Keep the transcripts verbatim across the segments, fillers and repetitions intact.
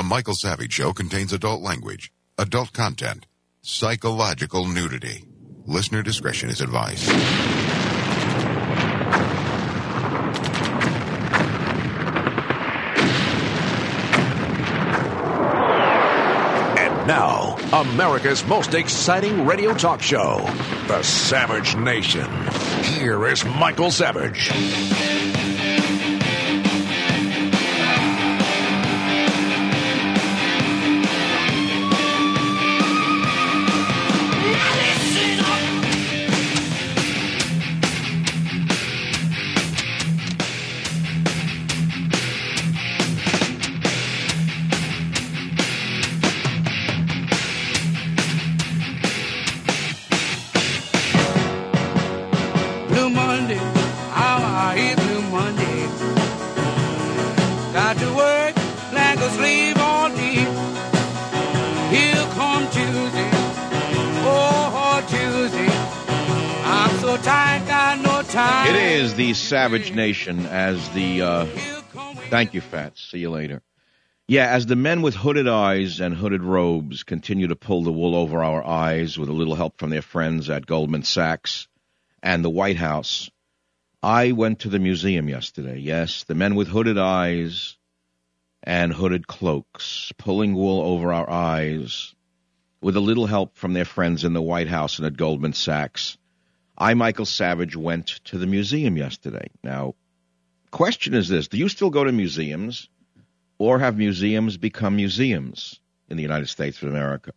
Michael Savage Show contains adult language, adult content, psychological nudity. Listener discretion is advised. And now, America's most exciting radio talk show, The Savage Nation. Here is Michael Savage. It is the Savage Nation as the, uh, thank you, Fats. See you later. Yeah, as the men with hooded eyes and hooded robes continue to pull the wool over our eyes with a little help from their friends at Goldman Sachs and the White House, I went to the museum yesterday. Yes, the men with hooded eyes and hooded cloaks pulling wool over our eyes with a little help from their friends in the White House and at Goldman Sachs. I, Michael Savage, went to the museum yesterday. Now, question is this. Do you still go to museums, or have museums become museums in the United States of America?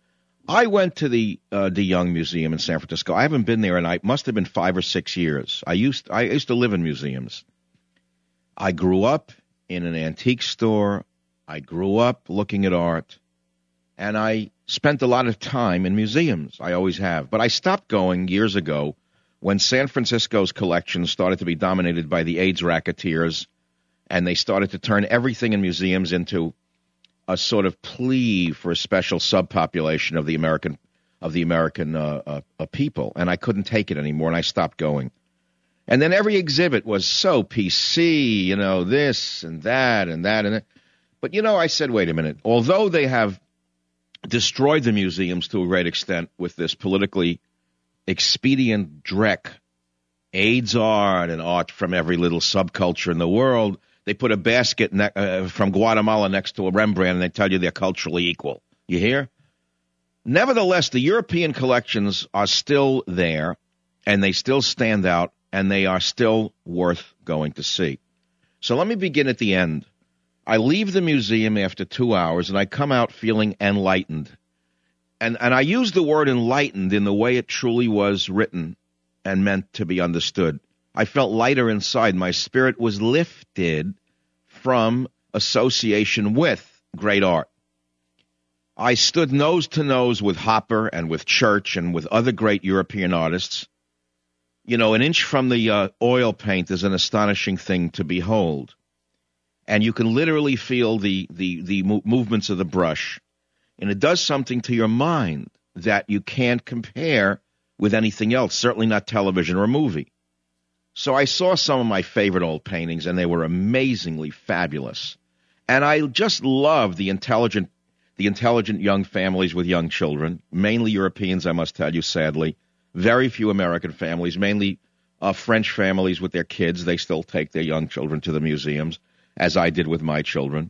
I went to the uh, De Young Museum in San Francisco. I haven't been there in, I must have been five or six years. I used, I used to live in museums. I grew up in an antique store. I grew up looking at art. And I spent a lot of time in museums. I always have. But I stopped going years ago when San Francisco's collections started to be dominated by the AIDS racketeers, and they started to turn everything in museums into a sort of plea for a special subpopulation of the American of the American uh, uh, uh, people. And I couldn't take it anymore, and I stopped going. And then every exhibit was so P C, you know, this and that and that and that. But, you know, I said, wait a minute. Although they have destroyed the museums to a great extent with this politically expedient dreck, AIDS art and art from every little subculture in the world. They put a basket ne- uh, from Guatemala next to a Rembrandt, and they tell you they're culturally equal. You hear? Nevertheless, the European collections are still there, and they still stand out, and they are still worth going to see. So let me begin at the end. I leave the museum after two hours, and I come out feeling enlightened. And and I use the word enlightened in the way it truly was written and meant to be understood. I felt lighter inside. My spirit was lifted from association with great art. I stood nose to nose with Hopper and with Church and with other great European artists. You know, an inch from the uh, oil paint is an astonishing thing to behold. And you can literally feel the, the, the mo- movements of the brush. And it does something to your mind that you can't compare with anything else, certainly not television or a movie. So I saw some of my favorite old paintings, and they were amazingly fabulous. And I just love the intelligent, the intelligent young families with young children, mainly Europeans, I must tell you, sadly. Very few American families, mainly uh, French families with their kids. They still take their young children to the museums, as I did with my children.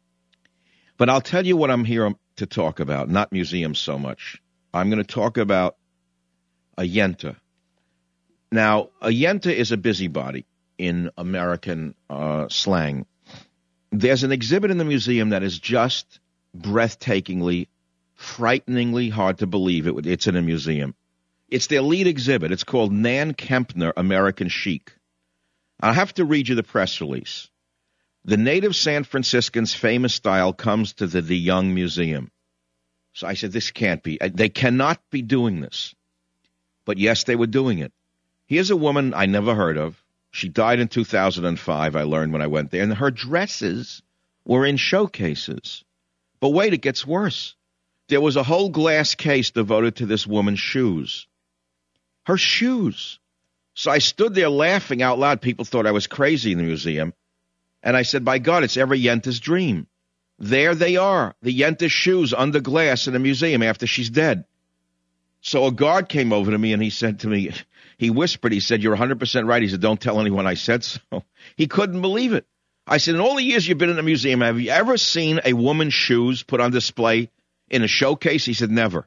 But I'll tell you what I'm here to talk about, not museums so much. I'm going to talk about a yenta. Now, a yenta is a busybody in American uh, slang. There's an exhibit in the museum that is just breathtakingly, frighteningly hard to believe it. It's in a museum. It's their lead exhibit. It's called Nan Kempner, American Chic. I'll have to read you the press release. The native San Franciscan's famous style comes to the De Young Museum. So I said, this can't be. They cannot be doing this. But yes, they were doing it. Here's a woman I never heard of. She died in two thousand five, I learned when I went there, and her dresses were in showcases. But wait, it gets worse. There was a whole glass case devoted to this woman's shoes. Her shoes. So I stood there laughing out loud. People thought I was crazy in the museum. And I said, by God, it's every yenta's dream. There they are, the Yenta shoes under glass in a museum after she's dead. So a guard came over to me and he said to me, he whispered, he said, "You're one hundred percent right." He said, "Don't tell anyone I said so." He couldn't believe it. I said, "In all the years you've been in a museum, have you ever seen a woman's shoes put on display in a showcase?" He said, "Never."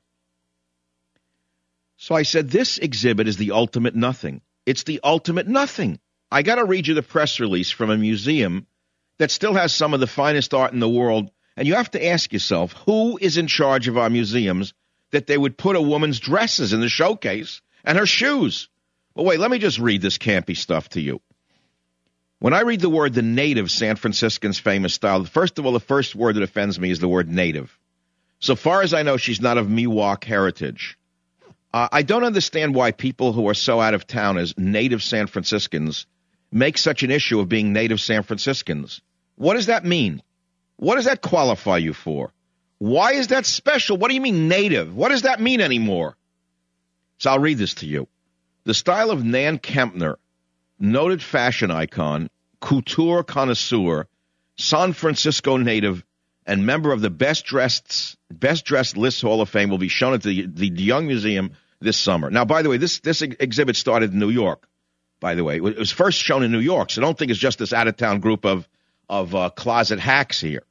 So I said, this exhibit is the ultimate nothing. It's the ultimate nothing. I got to read you the press release from a museum that still has some of the finest art in the world, and you have to ask yourself, who is in charge of our museums that they would put a woman's dresses in the showcase and her shoes? Well, wait, let me just read this campy stuff to you. When I read the word the native San Franciscan's famous style, first of all, the first word that offends me is the word native. So far as I know, she's not of Miwok heritage. Uh, I don't understand why people who are so out of town as native San Franciscans make such an issue of being native San Franciscans. What does that mean? What does that qualify you for? Why is that special? What do you mean native? What does that mean anymore? So I'll read this to you. The style of Nan Kempner, noted fashion icon, couture connoisseur, San Francisco native, and member of the Best Dressed Best Dressed List Hall of Fame, will be shown at the, the Young Museum this summer. Now, by the way, this, this exhibit started in New York, by the way. It was first shown in New York, so don't think it's just this out-of-town group of, of uh, closet hacks here.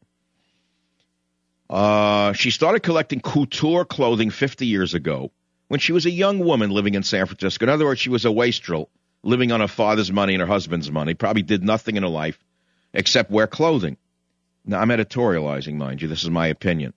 Uh, she started collecting couture clothing fifty years ago when she was a young woman living in San Francisco. In other words, she was a wastrel living on her father's money and her husband's money, probably did nothing in her life except wear clothing. Now, I'm editorializing, mind you. This is my opinion.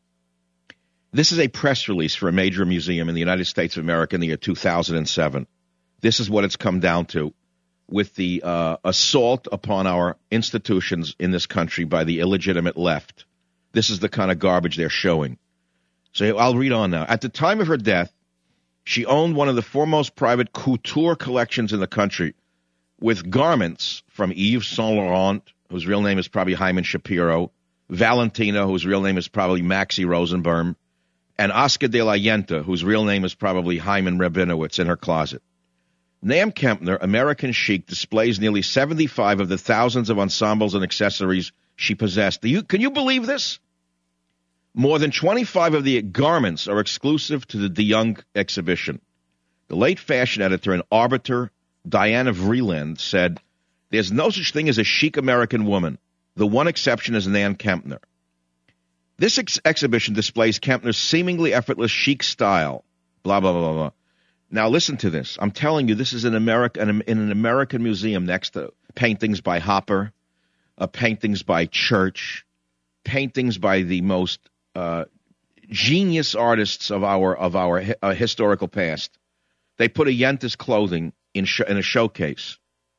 This is a press release for a major museum in the United States of America in the year two thousand seven. This is what it's come down to with the uh, assault upon our institutions in this country by the illegitimate left. This is the kind of garbage they're showing. So I'll read on now. At the time of her death, she owned one of the foremost private couture collections in the country, with garments from Yves Saint Laurent, whose real name is probably Hyman Shapiro, Valentina, whose real name is probably Maxie Rosenberg, and Oscar de la Yenta, whose real name is probably Hyman Rabinowitz, in her closet. Nan Kempner, American chic, displays nearly seventy-five of the thousands of ensembles and accessories she possessed. Do you, can you believe this? More than twenty-five of the garments are exclusive to the De Young exhibition. The late fashion editor and arbiter, Diana Vreeland, said, "There's no such thing as a chic American woman. The one exception is Nan Kempner." This ex- exhibition displays Kempner's seemingly effortless chic style. Blah, blah, blah, blah. Now, listen to this. I'm telling you, this is in, America, in an American museum next to paintings by Hopper, uh, paintings by Church, paintings by the most uh, genius artists of our of our uh, historical past. They put a Yenta's clothing in, sh- in a showcase.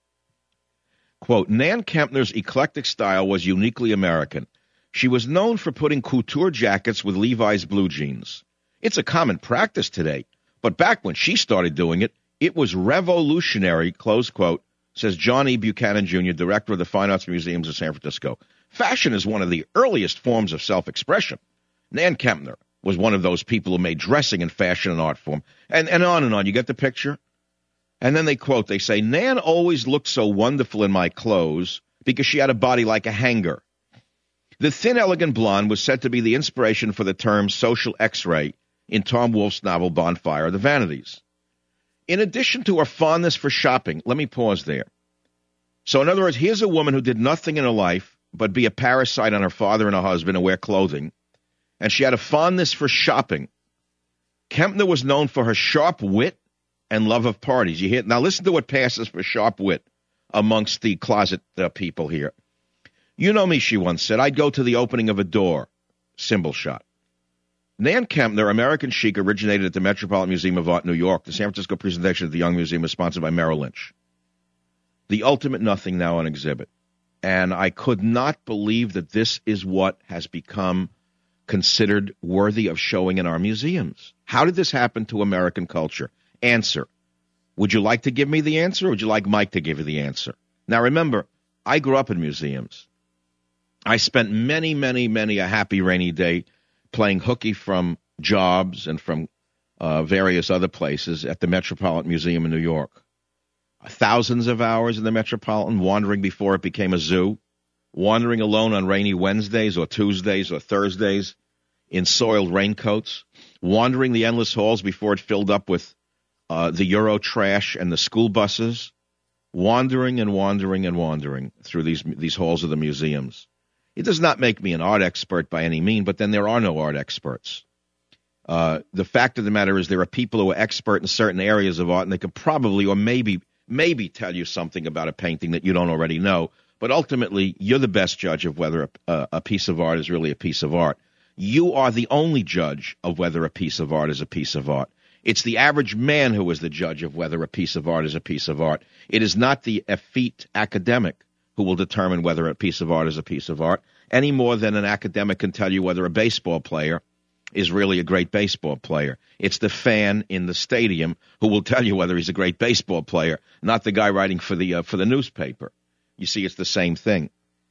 Quote, Nan Kempner's eclectic style was uniquely American. She was known for putting couture jackets with Levi's blue jeans. It's a common practice today, but back when she started doing it, it was revolutionary, close quote, says John E. Buchanan, Junior, director of the Fine Arts Museums of San Francisco. Fashion is one of the earliest forms of self-expression. Nan Kempner was one of those people who made dressing and fashion an art form. And, and on and on. You get the picture? And then they quote, they say, Nan always looked so wonderful in my clothes because she had a body like a hanger. The thin, elegant blonde was said to be the inspiration for the term social X-ray in Tom Wolfe's novel Bonfire of the Vanities. In addition to her fondness for shopping, let me pause there. So in other words, here's a woman who did nothing in her life but be a parasite on her father and her husband and wear clothing, and she had a fondness for shopping. Kempner was known for her sharp wit and love of parties. You hear? Now listen to what passes for sharp wit amongst the closet uh, people here. You know me, she once said. I'd go to the opening of a door. Symbol shot. Nan Kempner, American chic, originated at the Metropolitan Museum of Art, New York. The San Francisco presentation at the Young Museum was sponsored by Merrill Lynch. The ultimate nothing now on exhibit. And I could not believe that this is what has become considered worthy of showing in our museums. How did this happen to American culture? Answer. Would you like to give me the answer, or would you like Mike to give you the answer? Now, remember, I grew up in museums. I spent many, many, many a happy rainy day playing hooky from jobs and from uh, various other places at the Metropolitan Museum in New York. Thousands of hours in the Metropolitan, wandering before it became a zoo, wandering alone on rainy Wednesdays or Tuesdays or Thursdays in soiled raincoats, wandering the endless halls before it filled up with uh, the Euro trash and the school buses, wandering and wandering and wandering through these these halls of the museums. It does not make me an art expert by any means, but then there are no art experts. Uh, the fact of the matter is there are people who are expert in certain areas of art, and they could probably or maybe maybe tell you something about a painting that you don't already know. But ultimately, you're the best judge of whether a, a, a piece of art is really a piece of art. You are the only judge of whether a piece of art is a piece of art. It's the average man who is the judge of whether a piece of art is a piece of art. It is not the effete academic who will determine whether a piece of art is a piece of art, any more than an academic can tell you whether a baseball player is really a great baseball player. It's the fan in the stadium who will tell you whether he's a great baseball player, not the guy writing for the uh, for the newspaper. You see, it's the same thing.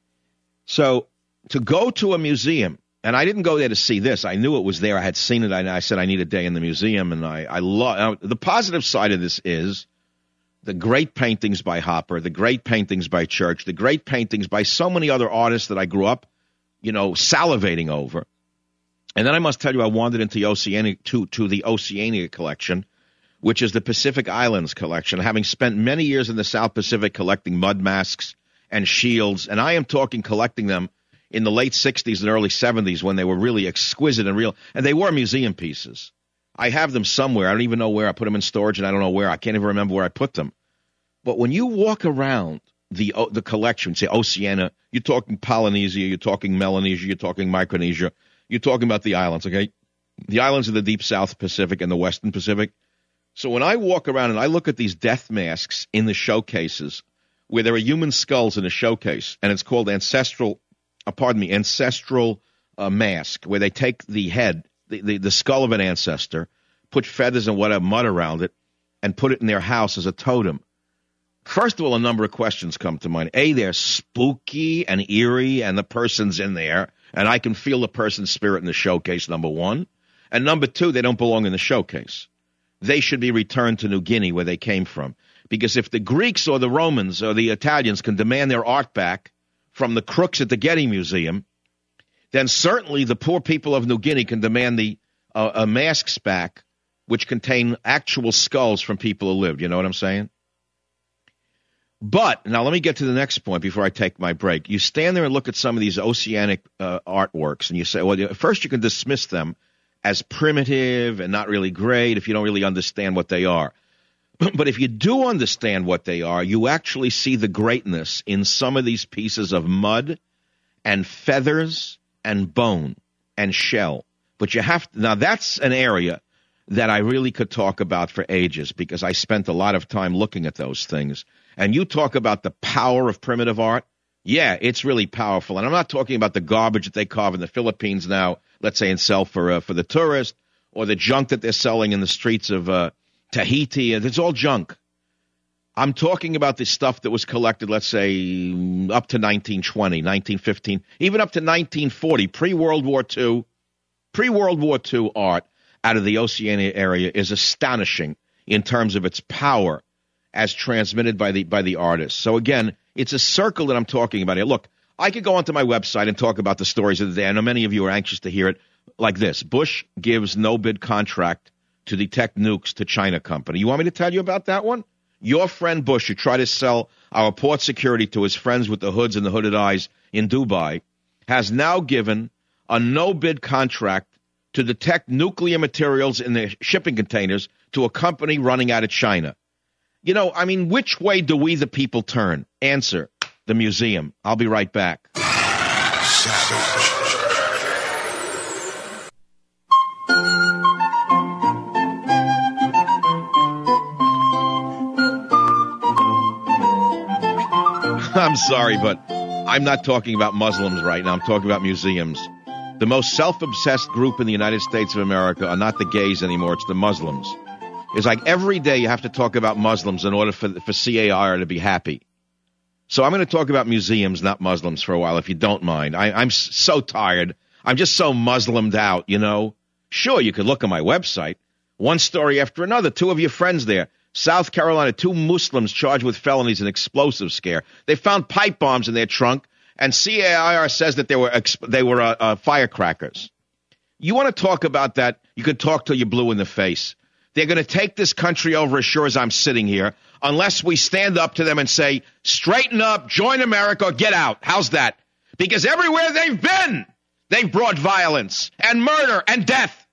So to go to a museum, and I didn't go there to see this. I knew it was there. I had seen it. I, I said I need a day in the museum, and I, I love the positive side of this is the great paintings by Hopper, the great paintings by Church, the great paintings by so many other artists that I grew up, you know, salivating over. And then I must tell you, I wandered into Oceania, to, to the Oceania collection, which is the Pacific Islands collection, having spent many years in the South Pacific collecting mud masks and shields. And I am talking collecting them in the late sixties and early seventies when they were really exquisite and real. And they were museum pieces. I have them somewhere. I don't even know where. I put them in storage, and I don't know where. I can't even remember where I put them. But when you walk around the the collection, say Oceania, you're talking Polynesia, you're talking Melanesia, you're talking Micronesia, you're talking about the islands, okay? The islands of the deep South Pacific and the Western Pacific. So when I walk around and I look at these death masks in the showcases, where there are human skulls in a showcase, and it's called ancestral, uh, pardon me, ancestral uh, mask, where they take the head, the, the, the skull of an ancestor, put feathers and whatever mud around it, and put it in their house as a totem. First of all, a number of questions come to mind. A, they're spooky and eerie, and the person's in there, and I can feel the person's spirit in the showcase, number one. And number two, they don't belong in the showcase. They should be returned to New Guinea, where they came from. Because if the Greeks or the Romans or the Italians can demand their art back from the crooks at the Getty Museum, then certainly the poor people of New Guinea can demand the uh, uh, masks back, which contain actual skulls from people who lived. You know what I'm saying? But, now let me get to the next point before I take my break. You stand there and look at some of these oceanic uh, artworks, and you say, well, first you can dismiss them as primitive and not really great if you don't really understand what they are. But if you do understand what they are, you actually see the greatness in some of these pieces of mud and feathers and bone and shell. But you have to, now that's an area that I really could talk about for ages because I spent a lot of time looking at those things. And you talk about the power of primitive art. Yeah, it's really powerful. And I'm not talking about the garbage that they carve in the Philippines now, let's say, and sell for uh, for the tourist, or the junk that they're selling in the streets of uh, Tahiti. It's all junk. I'm talking about the stuff that was collected, let's say, up to nineteen twenty, nineteen fifteen, even up to nineteen forty, pre-World War Two. Pre-World War Two art out of the Oceania area is astonishing in terms of its power as transmitted by the by the artists. So again, it's a circle that I'm talking about here. Look, I could go onto my website and talk about the stories of the day. I know many of you are anxious to hear it like this. Bush gives no-bid contract to detect nukes to China company. You want me to tell you about that one? Your friend Bush, who tried to sell our port security to his friends with the hoods and the hooded eyes in Dubai, has now given a no-bid contract to detect nuclear materials in the shipping containers to a company running out of China. You know, I mean, which way do we the people turn? Answer, the museum. I'll be right back. Savage. I'm sorry, but I'm not talking about Muslims right now. I'm talking about museums. The most self-obsessed group in the United States of America are not the gays anymore. It's the Muslims. It's like every day you have to talk about Muslims in order for, for C A R to be happy. So I'm going to talk about museums, not Muslims, for a while, if you don't mind. I, I'm so tired. I'm just so Muslimed out, you know. Sure, you could look on my website. One story after another. Two of your friends there. South Carolina, two Muslims charged with felonies and explosive scare. They found pipe bombs in their trunk, and C A I R says that they were exp- they were uh, uh, firecrackers. You want to talk about that? You could talk till you're blue in the face. They're going to take this country over as sure as I'm sitting here, unless we stand up to them and say, straighten up, join America, or get out. How's that? Because everywhere they've been, they've brought violence and murder and death.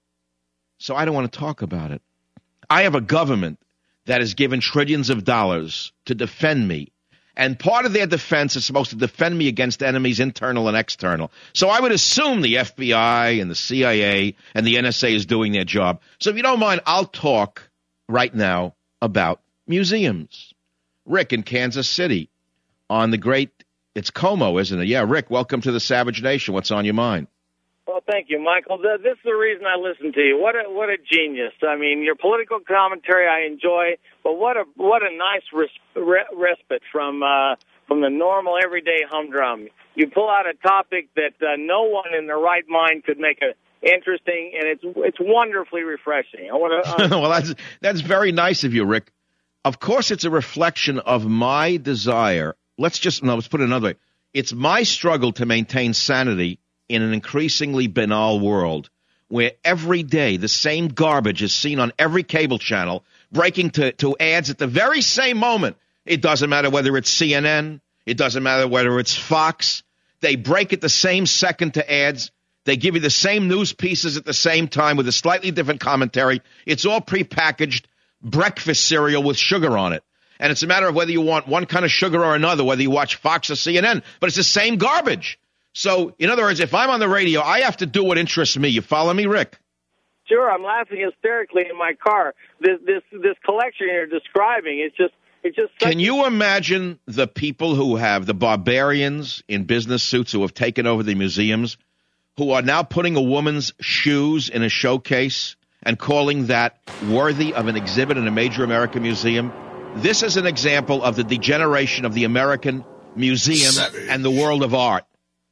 So I don't want to talk about it. I have a government that has given trillions of dollars to defend me. And part of their defense is supposed to defend me against enemies, internal and external. So I would assume the F B I and the C I A and the N S A is doing their job. So if you don't mind, I'll talk right now about museums. Rick in Kansas City on the great, it's Como, isn't it? Yeah, Rick, welcome to the Savage Nation. What's on your mind? Well, thank you, Michael. This is the reason I listen to you. What a what a genius! I mean, your political commentary I enjoy, but what a what a nice res, re, respite from uh, from the normal everyday humdrum. You pull out a topic that uh, no one in their right mind could make a interesting, and it's it's wonderfully refreshing. I want to. Uh, well, that's that's very nice of you, Rick. Of course, it's a reflection of my desire. Let's just no, let's put it another way. It's my struggle to maintain sanity in an increasingly banal world where every day the same garbage is seen on every cable channel, breaking to, to ads at the very same moment. It doesn't matter whether it's C N N. It doesn't matter whether it's Fox. They break at the same second to ads. They give you the same news pieces at the same time with a slightly different commentary. It's all prepackaged breakfast cereal with sugar on it. And it's a matter of whether you want one kind of sugar or another, whether you watch Fox or C N N. But it's the same garbage. So, in other words, if I'm on the radio, I have to do what interests me. You follow me, Rick? Sure, I'm laughing hysterically in my car. This this this collection you're describing, it's just it's just. Can you imagine the people who have the barbarians in business suits who have taken over the museums, who are now putting a woman's shoes in a showcase and calling that worthy of an exhibit in a major American museum? This is an example of the degeneration of the American museum Savage. And the world of art.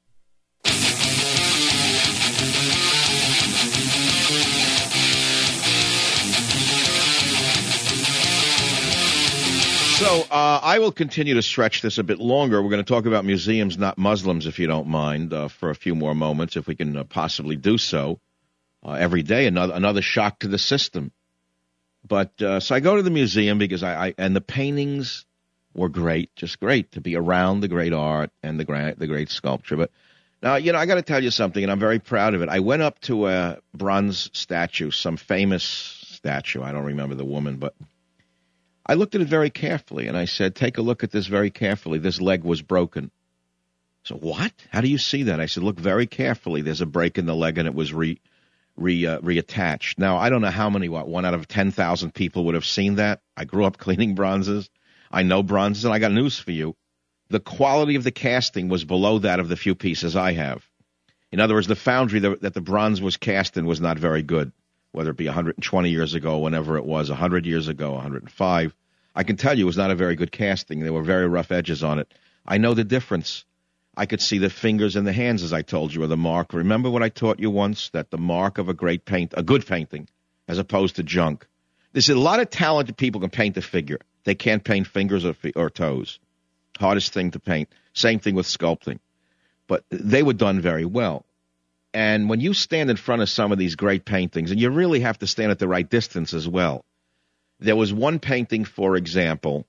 So uh, I will continue to stretch this a bit longer. We're going to talk about museums, not Muslims, if you don't mind, uh, for a few more moments, if we can uh, possibly do so. Uh, every day, another another shock to the system. But uh, so I go to the museum because I, I and the paintings were great, just great to be around the great art and the great the great sculpture. But now, you know, I got to tell you something, and I'm very proud of it. I went up to a bronze statue, some famous statue. I don't remember the woman, but I looked at it very carefully, and I said, take a look at this very carefully. This leg was broken. So what? How do you see that? I said, look very carefully. There's a break in the leg, and it was re, re uh, reattached. Now, I don't know how many, what, one out of ten thousand people would have seen that. I grew up cleaning bronzes. I know bronzes, and I got news for you. The quality of the casting was below that of the few pieces I have. In other words, the foundry that, that the bronze was cast in was not very good, whether it be one hundred twenty years ago, whenever it was, one hundred years ago, one hundred five. I can tell you it was not a very good casting. There were very rough edges on it. I know the difference. I could see the fingers and the hands, as I told you, or the mark. Remember what I taught you once, that the mark of a great paint, a good painting, as opposed to junk. There's a lot of talented people can paint a figure. They can't paint fingers or, or toes. Hardest thing to paint. Same thing with sculpting. But they were done very well. And when you stand in front of some of these great paintings, and you really have to stand at the right distance as well. There was one painting, for example,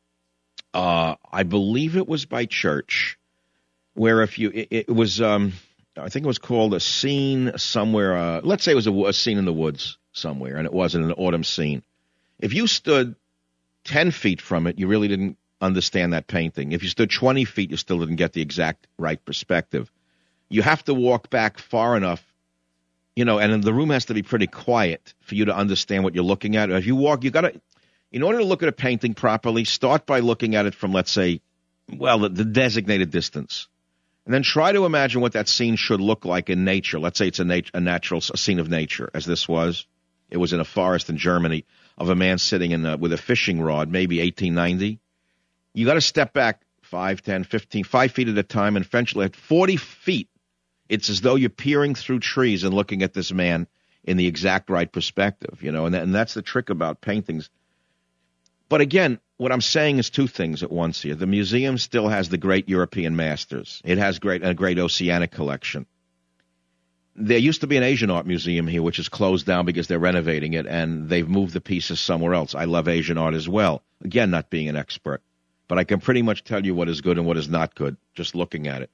uh, I believe it was by Church, where if you, it, it was, um, I think it was called a scene somewhere, uh, let's say it was a, a scene in the woods somewhere, and it wasn't an autumn scene. If you stood ten feet from it, you really didn't understand that painting. If you stood twenty feet, you still didn't get the exact right perspective. You have to walk back far enough, you know, and the room has to be pretty quiet for you to understand what you're looking at. If you walk, you got to, in order to look at a painting properly, start by looking at it from, let's say, well, the, the designated distance. And then try to imagine what that scene should look like in nature. Let's say it's a, nat- a natural a scene of nature, as this was. It was in a forest in Germany of a man sitting in a, with a fishing rod, maybe eighteen ninety. You got to step back five, ten, fifteen, five feet at a time, and eventually at forty feet, it's as though you're peering through trees and looking at this man in the exact right perspective, you know, and, that, and that's the trick about paintings. But again, what I'm saying is two things at once here. The museum still has the great European masters. It has great a great oceanic collection. There used to be an Asian art museum here, which is closed down because they're renovating it, and they've moved the pieces somewhere else. I love Asian art as well. Again, not being an expert. But I can pretty much tell you what is good and what is not good, just looking at it.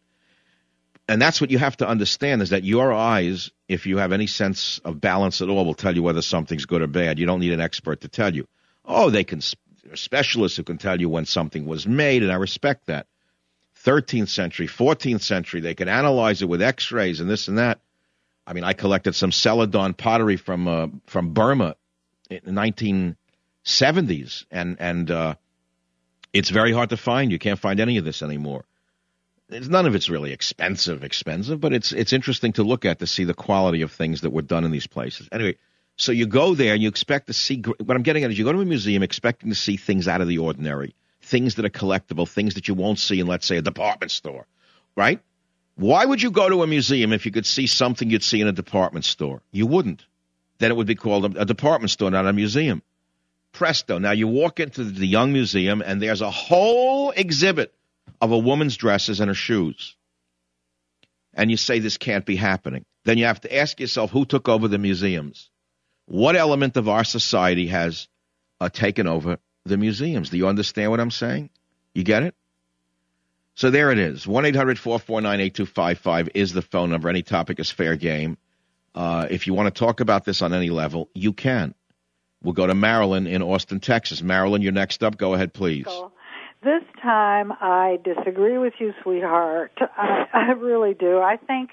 And that's what you have to understand, is that your eyes, if you have any sense of balance at all, will tell you whether something's good or bad. You don't need an expert to tell you. Oh, they can, there are specialists who can tell you when something was made, and I respect that. thirteenth century, fourteenth century, they can analyze it with x-rays and this and that. I mean, I collected some Celadon pottery from uh, from Burma in the nineteen seventies, and, and uh, it's very hard to find. You can't find any of this anymore. It's, none of it's really expensive, expensive, but it's it's interesting to look at to see the quality of things that were done in these places. Anyway, so you go there and you expect to see, what I'm getting at is you go to a museum expecting to see things out of the ordinary, things that are collectible, things that you won't see in, let's say, a department store, right? Why would you go to a museum if you could see something you'd see in a department store? You wouldn't. Then it would be called a, a department store, not a museum. Presto. Now you walk into the Young Museum and there's a whole exhibit of a woman's dresses and her shoes. And you say this can't be happening. Then you have to ask yourself, who took over the museums? What element of our society has uh, taken over the museums? Do you understand what I'm saying? You get it? So there it is. one eight hundred four four nine eight two five five is the phone number. Any topic is fair game. Uh, if you want to talk about this on any level, you can. We'll go to Marilyn in Austin, Texas. Marilyn, you're next up. Go ahead, please. Cool. This time, I disagree with you, sweetheart. I, I really do. I think,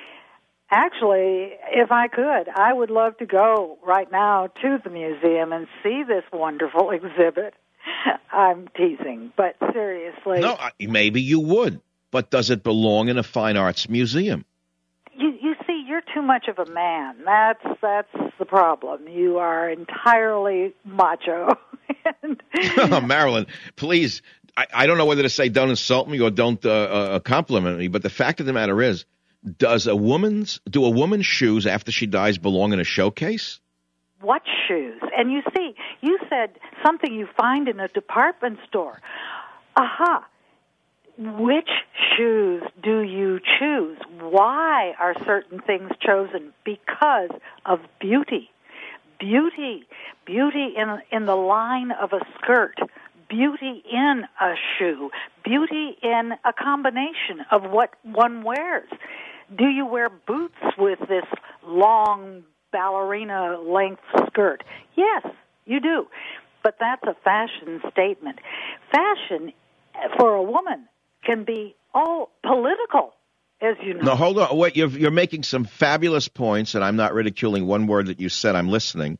actually, if I could, I would love to go right now to the museum and see this wonderful exhibit. I'm teasing, but seriously. No, maybe you would, but does it belong in a fine arts museum? You, you see, you're too much of a man. That's that's the problem. You are entirely macho. and, oh, Marilyn, please, I, I don't know whether to say don't insult me or don't uh, uh, compliment me, but the fact of the matter is, does a woman's do a woman's shoes after she dies belong in a showcase? What shoes? And you see, you said something you find in a department store. Aha. Which shoes do you choose? Why are certain things chosen? Because of beauty. Beauty. Beauty in in the line of a skirt. Beauty in a shoe. Beauty in a combination of what one wears. Do you wear boots with this long ballerina length skirt? Yes, you do. But that's a fashion statement. Fashion for a woman can be all political, as you know. No, hold on. Wait, you're, you're making some fabulous points, and I'm not ridiculing one word that you said. I'm listening.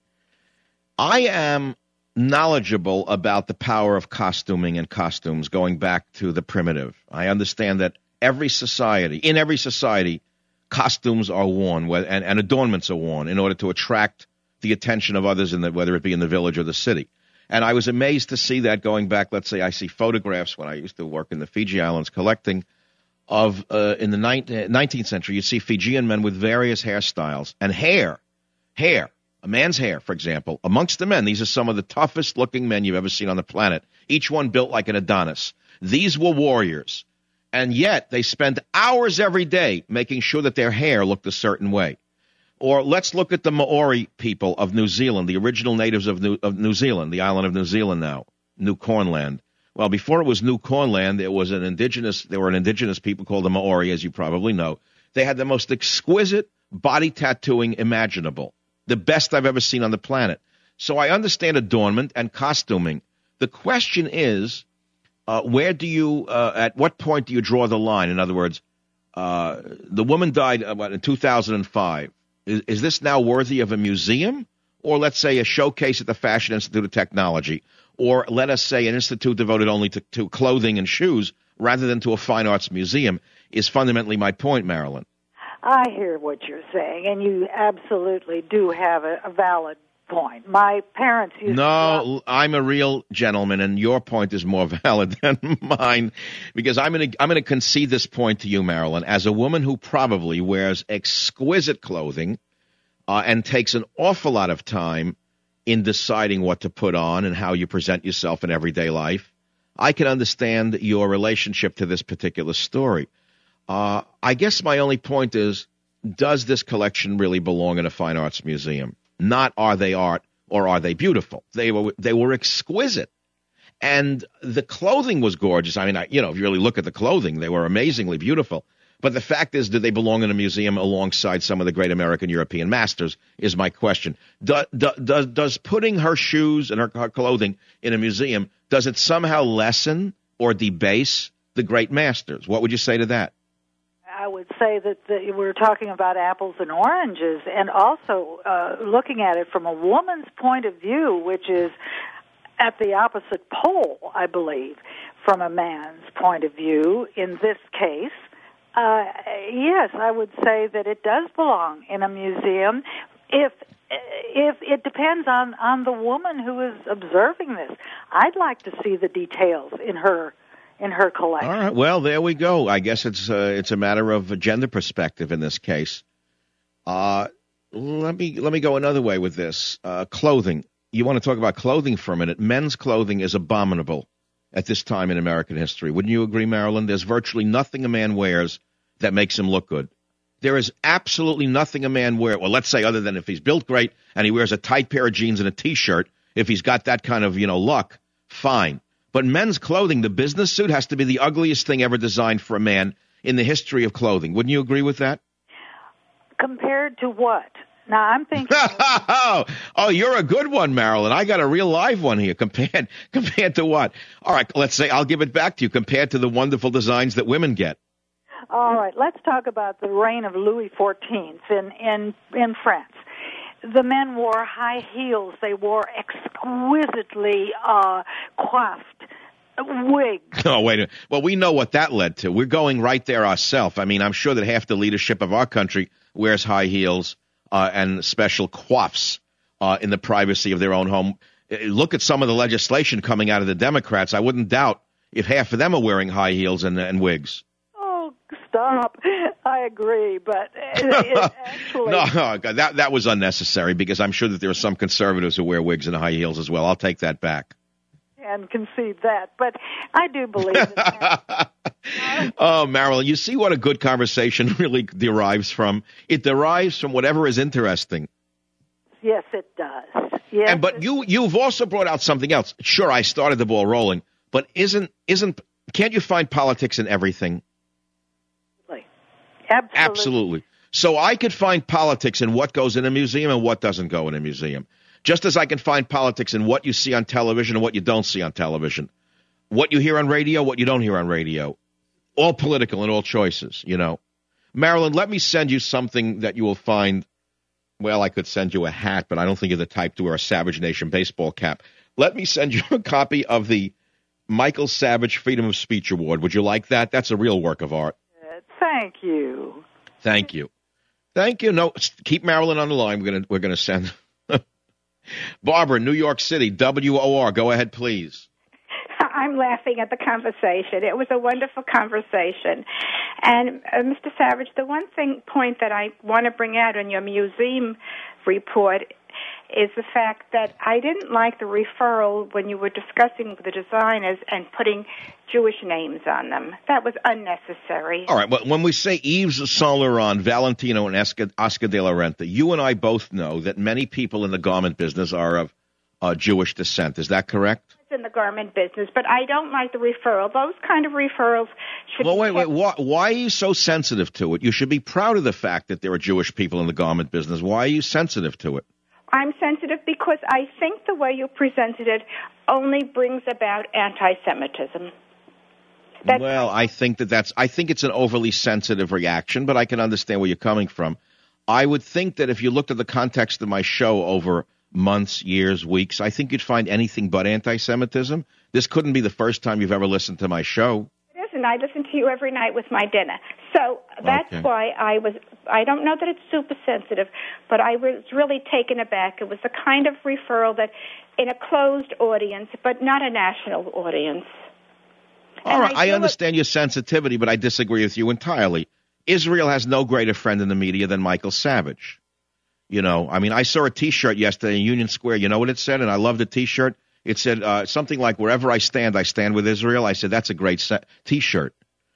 I am knowledgeable about the power of costuming and costumes going back to the primitive. I understand that every society, in every society, costumes are worn and, and adornments are worn in order to attract the attention of others, in the, whether it be in the village or the city. And I was amazed to see that going back. Let's say I see photographs when I used to work in the Fiji Islands collecting of uh, in the nineteenth century. You'd see Fijian men with various hairstyles and hair, hair, a man's hair, for example. Amongst the men, these are some of the toughest looking men you've ever seen on the planet. Each one built like an Adonis. These were warriors. And yet they spend hours every day making sure that their hair looked a certain way. Or let's look at the Maori people of New Zealand, the original natives of New, of New Zealand, the island of New Zealand now, New Cornland. Well, before it was New Cornland, it was an indigenous, there were an indigenous people called the Maori, as you probably know. They had the most exquisite body tattooing imaginable, the best I've ever seen on the planet. So I understand adornment and costuming. The question is, uh, where do you, uh, at what point do you draw the line? In other words, uh, the woman died uh, what, in two thousand five. Is, is this now worthy of a museum, or let's say a showcase at the Fashion Institute of Technology, or let us say an institute devoted only to, to clothing and shoes rather than to a fine arts museum, is fundamentally my point, Marilyn. I hear what you're saying, and you absolutely do have a, a valid point. My parents used no, to... I'm a real gentleman, and your point is more valid than mine, because I'm going to I'm going to concede this point to you, Marilyn, as a woman who probably wears exquisite clothing uh, and takes an awful lot of time in deciding what to put on and how you present yourself in everyday life. I can understand your relationship to this particular story. Uh, I guess my only point is, does this collection really belong in a fine arts museum? Not are they art or are they beautiful? They were they were exquisite. And the clothing was gorgeous. I mean, I, you know, if you really look at the clothing, they were amazingly beautiful. But the fact is, do they belong in a museum alongside some of the great American European masters is my question. Do, do, does, does putting her shoes and her, her clothing in a museum, does it somehow lessen or debase the great masters? What would you say to that? I would say that the, we're talking about apples and oranges, and also uh, looking at it from a woman's point of view, which is at the opposite pole, I believe, from a man's point of view in this case. Uh, yes, I would say that it does belong in a museum. If if it depends on, on the woman who is observing this, I'd like to see the details in her in her collection. All right. Well, there we go. I guess it's uh, it's a matter of a gender perspective in this case. Uh, let me let me go another way with this. Uh, clothing. You want to talk about clothing for a minute? Men's clothing is abominable at this time in American history. Wouldn't you agree, Marilyn? There's virtually nothing a man wears that makes him look good. There is absolutely nothing a man wears, well, let's say other than if he's built great and he wears a tight pair of jeans and a T-shirt, if he's got that kind of, you know, luck, fine. But men's clothing, the business suit, has to be the ugliest thing ever designed for a man in the history of clothing. Wouldn't you agree with that? Compared to what? Now, I'm thinking... oh, you're a good one, Marilyn. I got a real live one here. Compared, compared to what? All right, let's say I'll give it back to you. Compared to the wonderful designs that women get. All right, let's talk about the reign of Louis the fourteenth in, in, in France. The men wore high heels. They wore exquisitely uh, coiffed wigs. Oh, wait a minute. Well, we know what that led to. We're going right there ourselves. I mean, I'm sure that half the leadership of our country wears high heels uh, and special coiffs uh, in the privacy of their own home. Look at some of the legislation coming out of the Democrats. I wouldn't doubt if half of them are wearing high heels and, and wigs. Stop. I agree, but it, it actually... no, no, God, that, that was unnecessary because I'm sure that there are some conservatives who wear wigs and high heels as well. I'll take that back. And concede that, but I do believe that. Oh, Marilyn, you see what a good conversation really derives from? It derives from whatever is interesting. Yes, it does. Yes, and, but you, you've also brought out something else. Sure, I started the ball rolling, but isn't isn't can't you find politics in everything? Absolutely. Absolutely. So I could find politics in what goes in a museum and what doesn't go in a museum. Just as I can find politics in what you see on television and what you don't see on television. What you hear on radio, what you don't hear on radio. All political and all choices, you know. Marilyn, let me send you something that you will find. Well, I could send you a hat, but I don't think you're the type to wear a Savage Nation baseball cap. Let me send you a copy of the Michael Savage Freedom of Speech Award. Would you like that? That's a real work of art. Thank you. Thank you. Thank you. No, keep Marilyn on the line. We're gonna we're gonna send Barbara, New York City, W O R. Go ahead, please. I'm laughing at the conversation. It was a wonderful conversation. And uh, Mister Savage, the one thing point that I want to bring out in your museum report is the fact that I didn't like the referral when you were discussing the designers and putting Jewish names on them. That was unnecessary. All right, well, when we say Yves Saint Laurent, Valentino, and Oscar de la Renta, you and I both know that many people in the garment business are of uh, Jewish descent. Is that correct? It's in the garment business, but I don't like the referral. Those kind of referrals should well, be wait, kept- wait, why, why are you so sensitive to it? You should be proud of the fact that there are Jewish people in the garment business. Why are you sensitive to it? I'm sensitive because I think the way you presented it only brings about anti-Semitism. That's well, I think that that's, I think it's an overly sensitive reaction, but I can understand where you're coming from. I would think that if you looked at the context of my show over months, years, weeks, I think you'd find anything but anti-Semitism. This couldn't be the first time you've ever listened to my show. It isn't. I listen to you every night with my dinner. So that's Okay. why I was, I don't know that it's super sensitive, but I was really taken aback. It was the kind of referral that in a closed audience, but not a national audience. All right, I, I understand your sensitivity, but I disagree with you entirely. Israel has no greater friend in the media than Michael Savage. You know, I mean, I saw a T-shirt yesterday in Union Square. You know what it said? And I loved the T-shirt. It said uh, something like, wherever I stand, I stand with Israel. I said, that's a great set- T-shirt.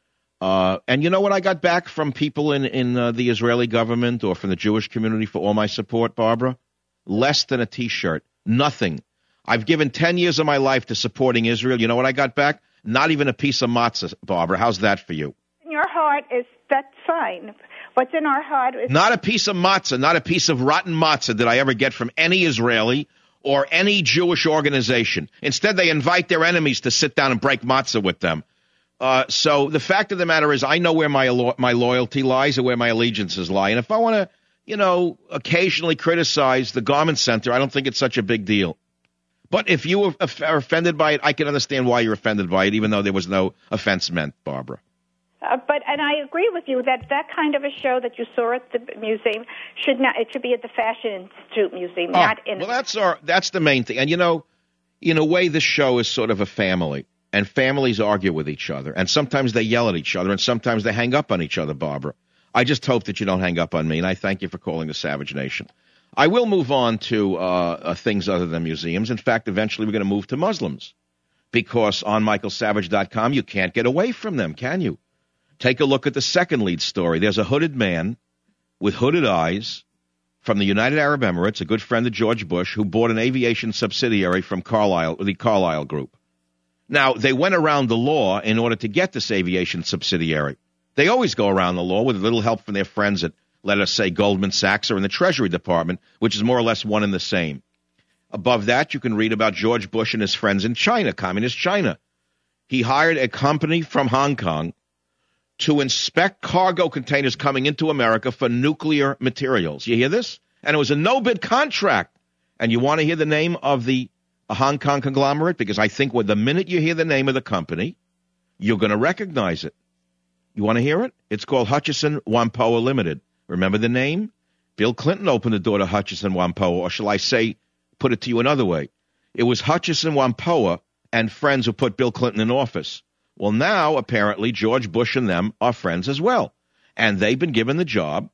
Uh, and you know what I got back from people in, in uh, the Israeli government or from the Jewish community for all my support, Barbara? Less than a T-shirt. Nothing. I've given ten years of my life to supporting Israel. You know what I got back? Not even a piece of matzah, Barbara. How's that for you? In your heart is, that's fine. What's in our heart is... Not a piece of matzah, not a piece of rotten matzah did I ever get from any Israeli or any Jewish organization. Instead, they invite their enemies to sit down and break matzah with them. Uh, so the fact of the matter is I know where my lo- my loyalty lies and where my allegiances lie. And if I want to, you know, occasionally criticize the garment center, I don't think it's such a big deal. But if you are offended by it, I can understand why you're offended by it, even though there was no offense meant, Barbara. Uh, but and I agree with you that that kind of a show that you saw at the museum should not. It should be at the Fashion Institute Museum, oh, not in. Well, that's our that's the main thing. And you know, in a way, this show is sort of a family, and families argue with each other, and sometimes they yell at each other, and sometimes they hang up on each other. Barbara, I just hope that you don't hang up on me, and I thank you for calling the Savage Nation. I will move on to uh, uh, things other than museums. In fact, eventually we're going to move to Muslims, because on michael savage dot com you can't get away from them, can you? Take a look at the second lead story. There's a hooded man with hooded eyes from the United Arab Emirates, a good friend of George Bush, who bought an aviation subsidiary from Carlyle, the Carlyle Group. Now, they went around the law in order to get this aviation subsidiary. They always go around the law with a little help from their friends at, let us say, Goldman Sachs or in the Treasury Department, which is more or less one and the same. Above that, you can read about George Bush and his friends in China, communist China. He hired a company from Hong Kong to inspect cargo containers coming into America for nuclear materials. You hear this? And it was a no-bid contract. And you want to hear the name of the Hong Kong conglomerate? Because I think when the minute you hear the name of the company, you're going to recognize it. You want to hear it? It's called Hutchison Whampoa Limited. Remember the name? Bill Clinton opened the door to Hutchison Whampoa, or shall I say, put it to you another way. It was Hutchison Whampoa and friends who put Bill Clinton in office. Well, now, apparently, George Bush and them are friends as well. And they've been given the job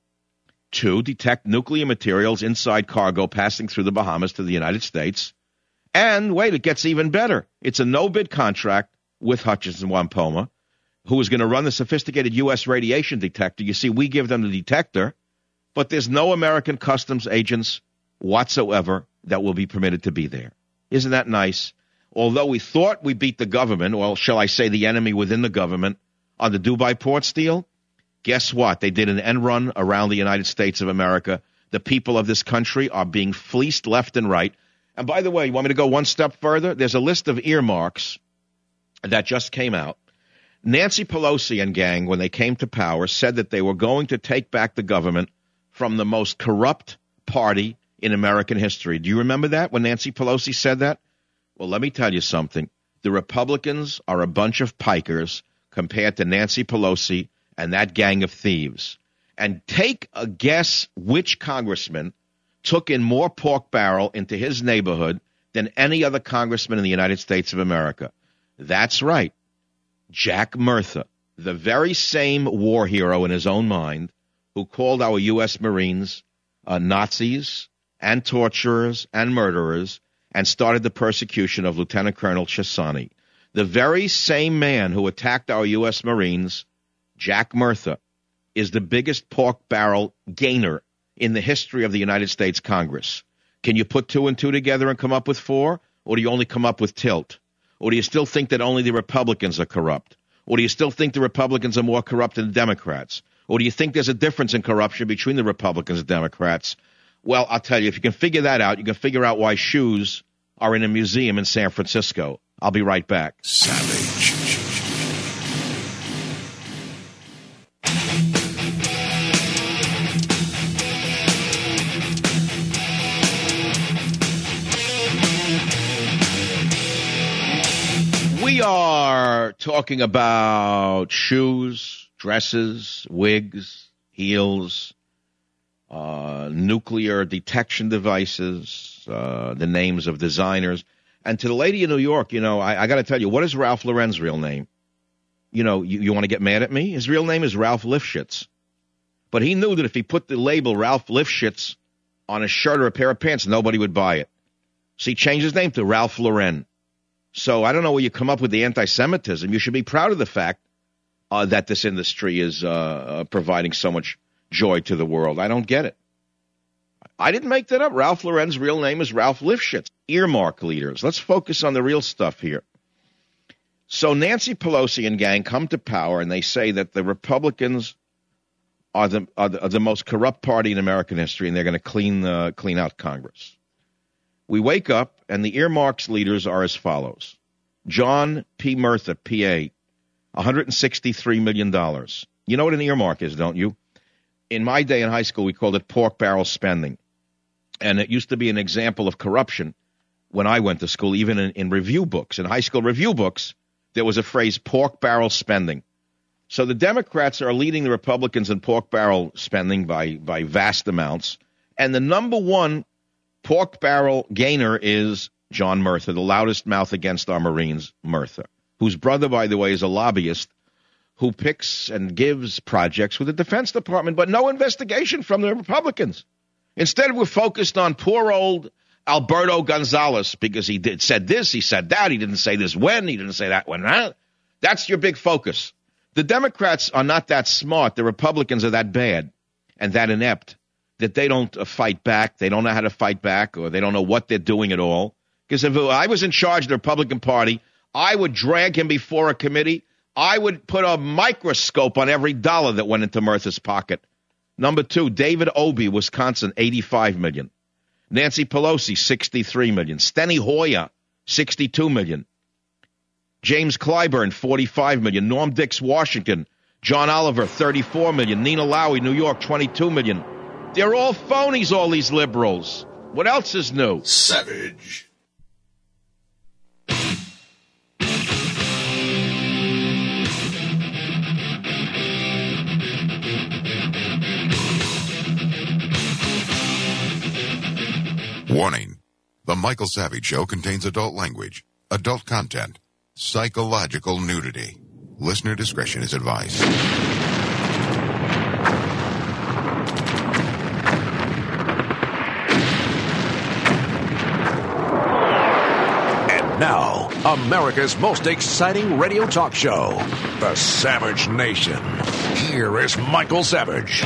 to detect nuclear materials inside cargo passing through the Bahamas to the United States. And, wait, it gets even better. It's a no-bid contract with Hutchison Whampoa, who is going to run the sophisticated U S radiation detector. You see, we give them the detector, but there's no American customs agents whatsoever that will be permitted to be there. Isn't that nice? Although we thought we beat the government, or shall I say the enemy within the government, on the Dubai Ports deal, guess what? They did an end run around the United States of America. The people of this country are being fleeced left and right. And by the way, you want me to go one step further? There's a list of earmarks that just came out. Nancy Pelosi and gang, when they came to power, said that they were going to take back the government from the most corrupt party in American history. Do you remember that, when Nancy Pelosi said that? Well, let me tell you something. The Republicans are a bunch of pikers compared to Nancy Pelosi and that gang of thieves. And take a guess which congressman took in more pork barrel into his neighborhood than any other congressman in the United States of America. That's right. Jack Murtha, the very same war hero in his own mind who called our U S Marines uh, Nazis and torturers and murderers and started the persecution of Lieutenant Colonel Chessani. The very same man who attacked our U S Marines, Jack Murtha, is the biggest pork barrel gainer in the history of the United States Congress. Can you put two and two together and come up with four? Or do you only come up with tilt? Or do you still think that only the Republicans are corrupt? Or do you still think the Republicans are more corrupt than the Democrats? Or do you think there's a difference in corruption between the Republicans and Democrats? Well, I'll tell you, if you can figure that out, you can figure out why shoes are in a museum in San Francisco. I'll be right back. Savage. We are talking about shoes, dresses, wigs, heels, uh, nuclear detection devices, uh, the names of designers. And to the lady in New York, you know, I, I got to tell you, what is Ralph Lauren's real name? You know, you, you want to get mad at me? His real name is Ralph Lifshitz. But he knew that if he put the label Ralph Lifshitz on a shirt or a pair of pants, nobody would buy it. So he changed his name to Ralph Lauren. So I don't know where you come up with the anti-Semitism. You should be proud of the fact uh, that this industry is uh, uh, providing so much joy to the world. I don't get it. I didn't make that up. Ralph Lauren's real name is Ralph Lifshitz. Earmark leaders. Let's focus on the real stuff here. So Nancy Pelosi and gang come to power, and they say that the Republicans are the are the, are the most corrupt party in American history, and they're going to clean uh, clean out Congress. We wake up, and the earmarks leaders are as follows. John P. Murtha, P A, one hundred sixty-three million dollars. You know what an earmark is, don't you? In my day in high school, we called it pork barrel spending. And it used to be an example of corruption when I went to school, even in, in review books. In high school review books, there was a phrase, pork barrel spending. So the Democrats are leading the Republicans in pork barrel spending by, by vast amounts. And the number one pork barrel gainer is John Murtha, the loudest mouth against our Marines, Murtha, whose brother, by the way, is a lobbyist who picks and gives projects with the Defense Department, but no investigation from the Republicans. Instead, we're focused on poor old Alberto Gonzales because he did said this, he said that, he didn't say this when, he didn't say that when. Huh? That's your big focus. The Democrats are not that smart. The Republicans are that bad and that inept that they don't uh, fight back. They don't know how to fight back, or they don't know what they're doing at all. Because if I was in charge of the Republican Party, I would drag him before a committee. I would put a microscope on every dollar that went into Murtha's pocket. Number two, David Obey, Wisconsin, eighty-five million dollars. Nancy Pelosi, sixty-three million dollars. Steny Hoyer, sixty-two million dollars. James Clyburn, forty-five million dollars. Norm Dix, Washington. John Oliver, thirty-four million dollars. Nina Lowey, New York, twenty-two million dollars. They're all phonies, all these liberals. What else is new? Savage. Warning. The Michael Savage Show contains adult language, adult content, psychological nudity. Listener discretion is advised. And now, America's most exciting radio talk show, The Savage Nation. Here is Michael Savage.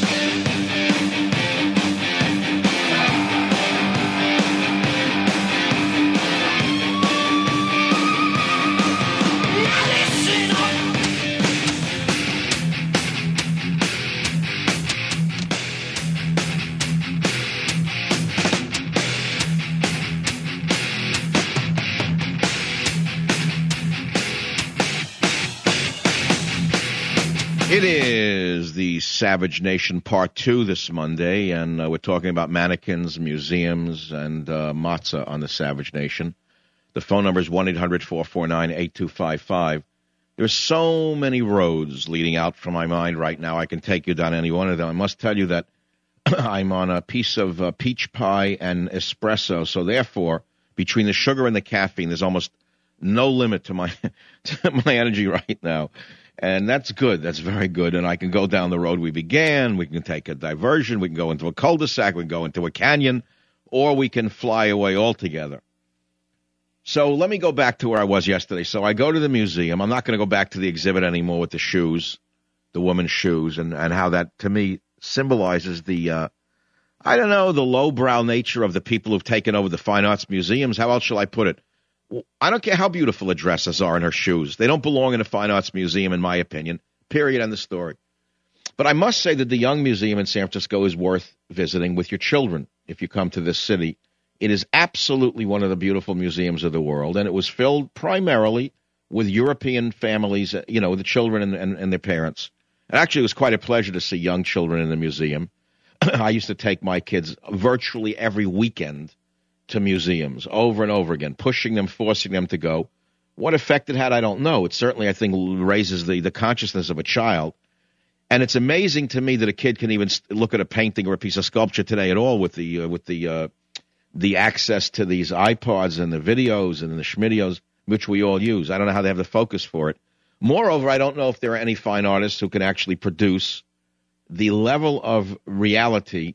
It is the Savage Nation Part two this Monday, and uh, we're talking about mannequins, museums, and uh, matzah on the Savage Nation. The phone number is one eight hundred four four nine eight two five five. There's so many roads leading out from my mind right now. I can take you down any one of them. I must tell you that I'm on a piece of uh, peach pie and espresso, so therefore, between the sugar and the caffeine, there's almost no limit to my to my energy right now. And that's good. That's very good. And I can go down the road we began. We can take a diversion. We can go into a cul-de-sac. We can go into a canyon. Or we can fly away altogether. So let me go back to where I was yesterday. So I go to the museum. I'm not going to go back to the exhibit anymore with the shoes, the woman's shoes, and, and how that, to me, symbolizes the, uh, I don't know, the lowbrow nature of the people who've taken over the fine arts museums. How else shall I put it? I don't care how beautiful her dresses are and her shoes. They don't belong in a fine arts museum, in my opinion. Period. End of story. But I must say that the Young Museum in San Francisco is worth visiting with your children if you come to this city. It is absolutely one of the beautiful museums of the world, and it was filled primarily with European families, you know, the children and, and, and their parents. And actually, it was quite a pleasure to see young children in the museum. I used to take my kids virtually every weekend to museums over and over again, pushing them, forcing them to go. What effect it had, I don't know. It certainly, I think, raises the, the consciousness of a child. And it's amazing to me that a kid can even look at a painting or a piece of sculpture today at all with the uh, with the uh, the access to these iPods and the videos and the schmidios, which we all use. I don't know how they have the focus for it. Moreover, I don't know if there are any fine artists who can actually produce the level of reality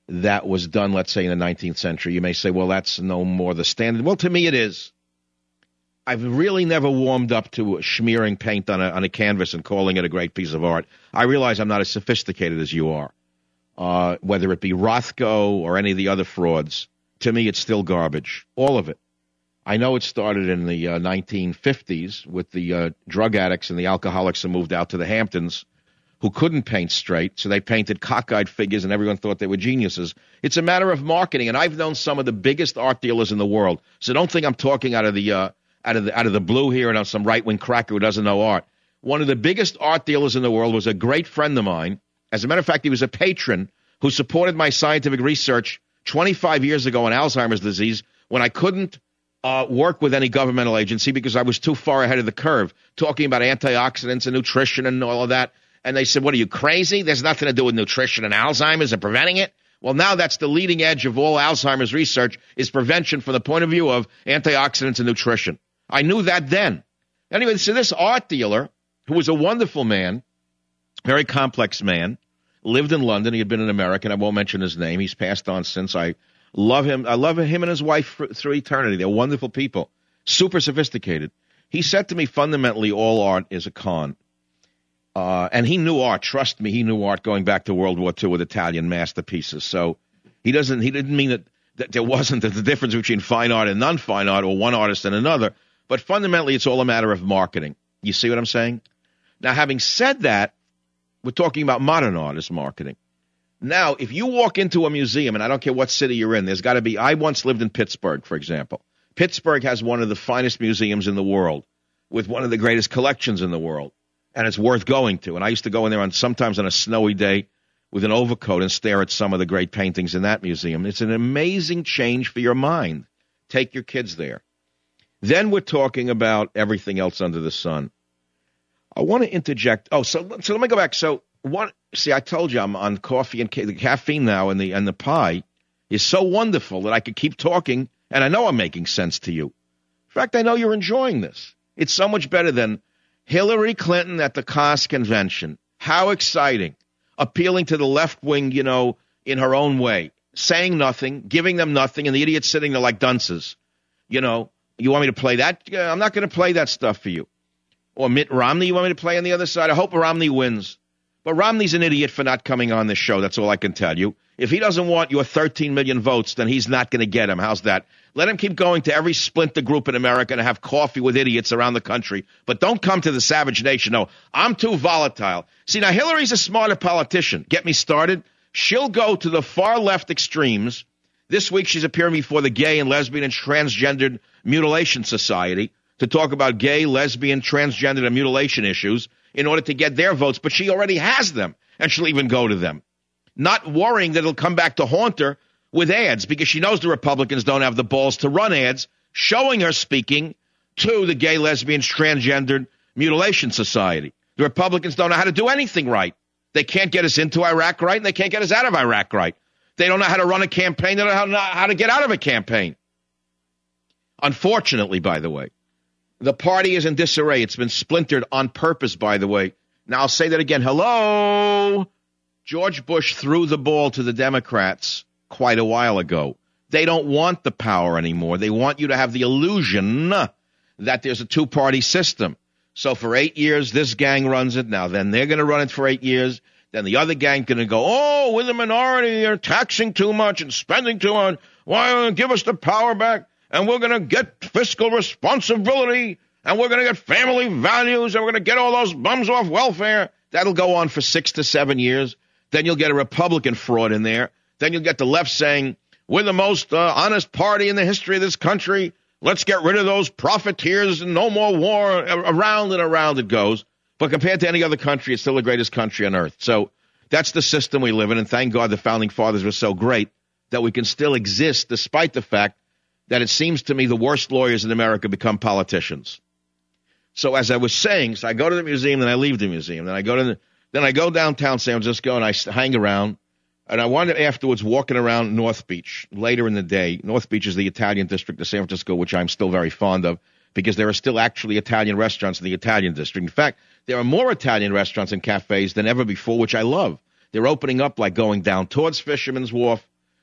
that was done, let's say, in the nineteenth century. You may say, well, that's no more the standard. Well, to me it is. I've really never warmed up to smearing paint on a, on a canvas and calling it a great piece of art. I realize I'm not as sophisticated as you are. Uh, whether it be Rothko or any of the other frauds, to me it's still garbage, all of it. I know it started in the uh, nineteen fifties with the uh, drug addicts and the alcoholics who moved out to the Hamptons who couldn't paint straight, so they painted cockeyed figures and everyone thought they were geniuses. It's a matter of marketing, and I've known some of the biggest art dealers in the world, so don't think I'm talking out of the uh, out of the, out of the blue here and on some right-wing cracker who doesn't know art. One of the biggest art dealers in the world was a great friend of mine. As a matter of fact, he was a patron who supported my scientific research twenty-five years ago on Alzheimer's disease when I couldn't uh, work with any governmental agency because I was too far ahead of the curve, talking about antioxidants and nutrition and all of that. And they said, what, are you crazy? There's nothing to do with nutrition and Alzheimer's and preventing it. Well, now that's the leading edge of all Alzheimer's research is prevention from the point of view of antioxidants and nutrition. I knew that then. Anyway, so this art dealer, who was a wonderful man, very complex man, lived in London. He had been an American. I won't mention his name. He's passed on since. I love him. I love him and his wife through eternity. They're wonderful people, super sophisticated. He said to me, fundamentally, all art is a con. Uh, and he knew art. Trust me, he knew art going back to World War Two with Italian masterpieces. So he doesn't. He didn't mean that, that there wasn't the difference between fine art and non-fine art, or one artist and another. But fundamentally, it's all a matter of marketing. You see what I'm saying? Now, having said that, we're talking about modern art as marketing. Now, if you walk into a museum, and I don't care what city you're in, there's got to be. I once lived in Pittsburgh, for example. Pittsburgh has one of the finest museums in the world, with one of the greatest collections in the world. And it's worth going to. And I used to go in there on sometimes on a snowy day with an overcoat and stare at some of the great paintings in that museum. It's an amazing change for your mind. Take your kids there. Then we're talking about everything else under the sun. I want to interject. Oh, so so let me go back. So one, see, I told you I'm on coffee and ca- the caffeine now, and the and the pie is so wonderful that I could keep talking, and I know I'm making sense to you. In fact, I know you're enjoying this. It's so much better than Hillary Clinton at the Cos convention. How exciting. Appealing to the left wing, you know, in her own way. Saying nothing, giving them nothing, and the idiots sitting there like dunces. You know, you want me to play that? I'm not going to play that stuff for you. Or Mitt Romney, you want me to play on the other side? I hope Romney wins. But Romney's an idiot for not coming on this show. That's all I can tell you. If he doesn't want your thirteen million votes, then he's not going to get them. How's that? Let him keep going to every splinter group in America and have coffee with idiots around the country. But don't come to the Savage Nation. No, I'm too volatile. See, now Hillary's a smarter politician. Get me started? She'll go to the far left extremes. This week she's appearing before the Gay and Lesbian and Transgendered Mutilation Society to talk about gay, lesbian, transgender, and mutilation issues in order to get their votes. But she already has them, and she'll even go to them. Not worrying that it'll come back to haunt her with ads, because she knows the Republicans don't have the balls to run ads showing her speaking to the Gay, Lesbian, Transgendered Mutilation Society. The Republicans don't know how to do anything right. They can't get us into Iraq right, and they can't get us out of Iraq right. They don't know how to run a campaign. They don't know how to, how to get out of a campaign. Unfortunately, by the way, the party is in disarray. It's been splintered on purpose, by the way. Now, I'll say that again. Hello? George Bush threw the ball to the Democrats quite a while ago. They don't want the power anymore. They want you to have the illusion that there's a two-party system. So for eight years, this gang runs it. Now, then they're going to run it for eight years. Then the other gang's going to go, oh, we're the minority. You're taxing too much and spending too much. Why don't you give us the power back? And we're going to get fiscal responsibility. And we're going to get family values. And we're going to get all those bums off welfare. That'll go on for six to seven years. Then you'll get a Republican fraud in there. Then you'll get the left saying, we're the most uh, honest party in the history of this country. Let's get rid of those profiteers and no more war. Around and around it goes. But compared to any other country, it's still the greatest country on earth. So that's the system we live in. And thank God the Founding Fathers were so great that we can still exist despite the fact that it seems to me the worst lawyers in America become politicians. So as I was saying, so I go to the museum, then I leave the museum. Then I go to the, then I go downtown San Francisco and I hang around. And I wanted afterwards walking around North Beach later in the day. North Beach is the Italian district of San Francisco, which I'm still very fond of because there are still actually Italian restaurants in the Italian district. In fact, there are more Italian restaurants and cafes than ever before, which I love. They're opening up like going down towards Fisherman's Wharf,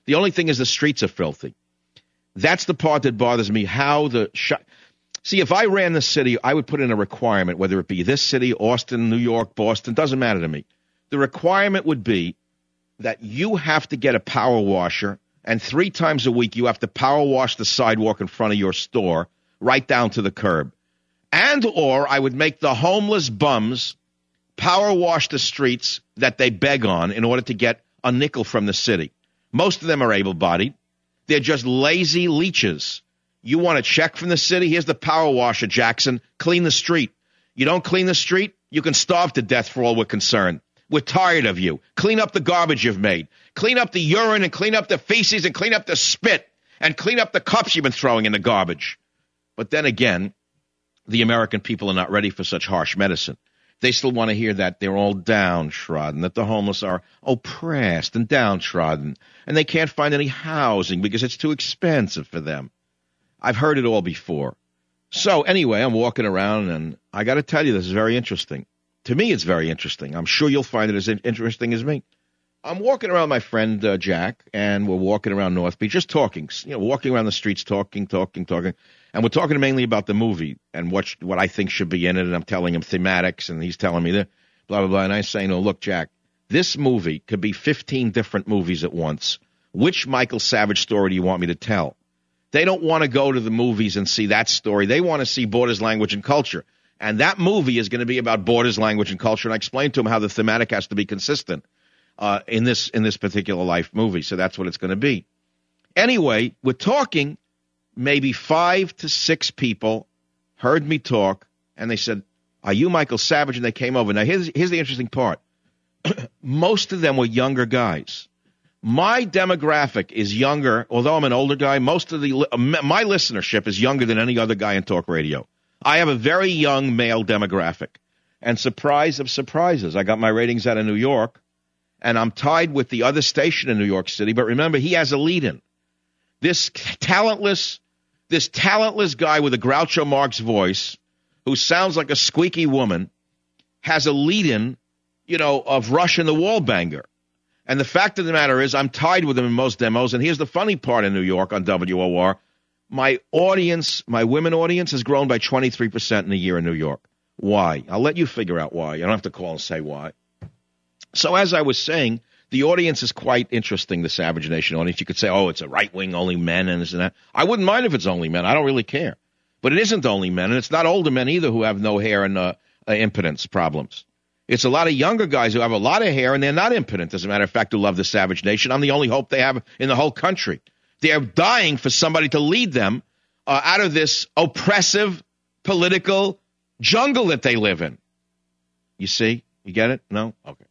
The only thing is the streets are filthy. That's the part that bothers me, how the sh- – see, if I ran the city, I would put in a requirement, whether it be this city, Austin, New York, Boston, doesn't matter to me. The requirement would be that you have to get a power washer, and three times a week you have to power wash the sidewalk in front of your store right down to the curb. And or I would make the homeless bums power wash the streets that they beg on in order to get a nickel from the city. Most of them are able-bodied. They're just lazy leeches. You want a check from the city? Here's the power washer, Jackson. Clean the street. You don't clean the street, you can starve to death for all we're concerned. We're tired of you. Clean up the garbage you've made. Clean up the urine and clean up the feces and clean up the spit and clean up the cups you've been throwing in the garbage. But then again, the American people are not ready for such harsh medicine. They still want to hear that they're all downtrodden, that the homeless are oppressed and downtrodden, and they can't find any housing because it's too expensive for them. I've heard it all before. So anyway, I'm walking around, and I got to tell you, this is very interesting. To me, it's very interesting. I'm sure you'll find it as interesting as me. I'm walking around with my friend uh, Jack, and we're walking around North Beach, just talking, you know, walking around the streets, talking, talking, talking. And we're talking mainly about the movie and what sh- what I think should be in it. And I'm telling him thematics, and he's telling me that, blah, blah, blah. And I say, no, look, Jack, this movie could be fifteen different movies at once. Which Michael Savage story do you want me to tell? They don't want to go to the movies and see that story. They want to see Borders, Language, and Culture. And that movie is going to be about Borders, Language, and Culture. And I explained to him how the thematic has to be consistent uh, in this in this particular life movie. So that's what it's going to be. Anyway, we're talking. Maybe five to six people heard me talk, and they said, are you Michael Savage? And they came over. Now, here's, here's the interesting part. Most of them were younger guys. My demographic is younger, although I'm an older guy. Most of the my listenership is younger than any other guy in talk radio. I have a very young male demographic. And surprise of surprises, I got my ratings out of New York, and I'm tied with the other station in New York City. But remember, he has a lead-in. This talentless... This talentless guy with a Groucho Marx voice who sounds like a squeaky woman has a lead-in, you know, of Rush and the Wallbanger. And the fact of the matter is I'm tied with him in most demos. And here's the funny part in New York on W O R. My audience, my women audience has grown by twenty-three percent in a year in New York. Why? I'll let you figure out why. You don't have to call and say why. So as I was saying, the audience is quite interesting, the Savage Nation audience. You could say, oh, it's a right-wing, only men, and this and that. I wouldn't mind if it's only men. I don't really care. But it isn't only men, and it's not older men either who have no hair and uh, uh, impotence problems. It's a lot of younger guys who have a lot of hair, and they're not impotent, as a matter of fact, who love the Savage Nation. I'm the only hope they have in the whole country. They're dying for somebody to lead them uh, out of this oppressive political jungle that they live in. You see? You get it? No? Okay.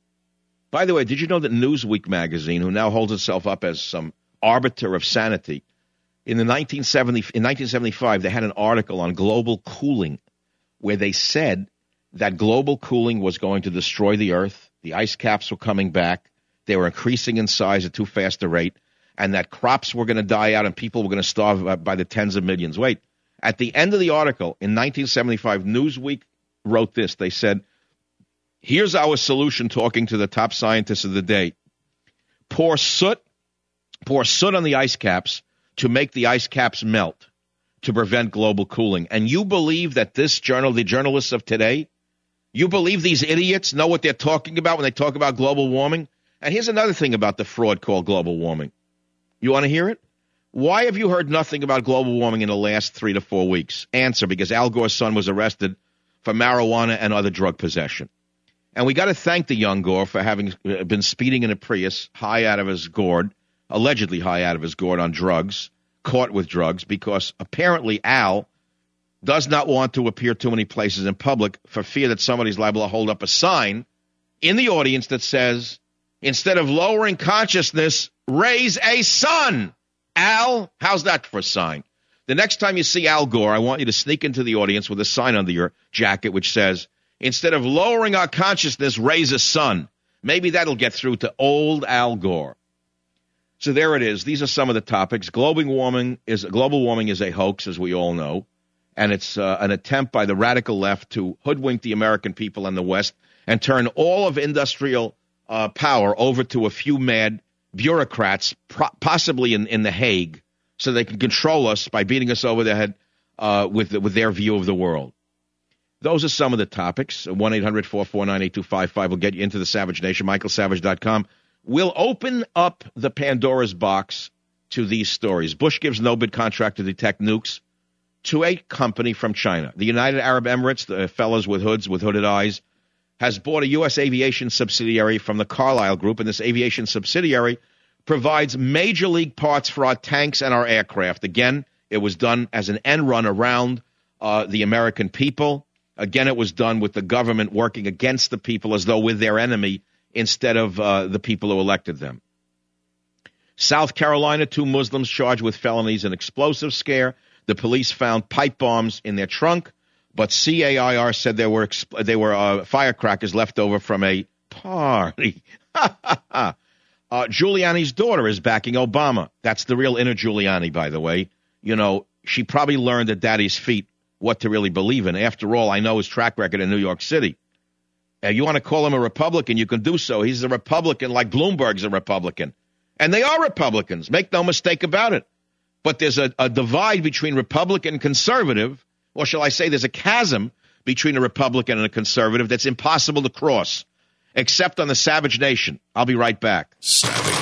By the way, did you know that Newsweek magazine, who now holds itself up as some arbiter of sanity, in the nineteen seventy in nineteen seventy-five, they had an article on global cooling where they said that global cooling was going to destroy the earth, the ice caps were coming back, they were increasing in size at too fast a rate, and that crops were going to die out and people were going to starve by the tens of millions. Wait, at the end of the article in nineteen seventy-five, Newsweek wrote this. They said, here's our solution, talking to the top scientists of the day. Pour soot, pour soot on the ice caps to make the ice caps melt to prevent global cooling. And you believe that this journal, the journalists of today, you believe these idiots know what they're talking about when they talk about global warming? And here's another thing about the fraud called global warming. You want to hear it? Why have you heard nothing about global warming in the last three to four weeks? Answer, because Al Gore's son was arrested for marijuana and other drug possession. And we got to thank the young Gore for having been speeding in a Prius high out of his gourd, allegedly high out of his gourd on drugs, caught with drugs, because apparently Al does not want to appear too many places in public for fear that somebody's liable to hold up a sign in the audience that says, instead of lowering consciousness, raise a sun. Al, how's that for a sign? The next time you see Al Gore, I want you to sneak into the audience with a sign under your jacket which says, instead of lowering our consciousness, raise a sun. Maybe that'll get through to old Al Gore. So there it is. These are some of the topics. Global warming is global warming is a hoax, as we all know, and it's uh, an attempt by the radical left to hoodwink the American people and the West and turn all of industrial uh, power over to a few mad bureaucrats, pro- possibly in, in The Hague, so they can control us by beating us over the head uh, with, with their view of the world. Those are some of the topics. one eight hundred four four nine eight two five five will get you into the Savage Nation, michael savage dot com. We'll open up the Pandora's box to these stories. Bush gives no-bid contract to detect nukes to a company from China. The United Arab Emirates, the fellows with hoods, with hooded eyes, has bought a U S aviation subsidiary from the Carlyle Group, and this aviation subsidiary provides major league parts for our tanks and our aircraft. Again, it was done as an end run around uh, the American people. Again, it was done with the government working against the people as though we're their enemy instead of uh, the people who elected them. South Carolina, two Muslims charged with felonies and explosive scare. The police found pipe bombs in their trunk, but C A I R said there were exp- they were uh, firecrackers left over from a party. uh, Giuliani's daughter is backing Obama. That's the real inner Giuliani, by the way. You know, she probably learned at daddy's feet what to really believe in. After all, I know his track record in New York City. Uh, you want to call him a Republican, you can do so. He's a Republican like Bloomberg's a Republican. And they are Republicans. Make no mistake about it. But there's a, a divide between Republican and conservative, or shall I say there's a chasm between a Republican and a conservative that's impossible to cross, except on the Savage Nation. I'll be right back. Savage.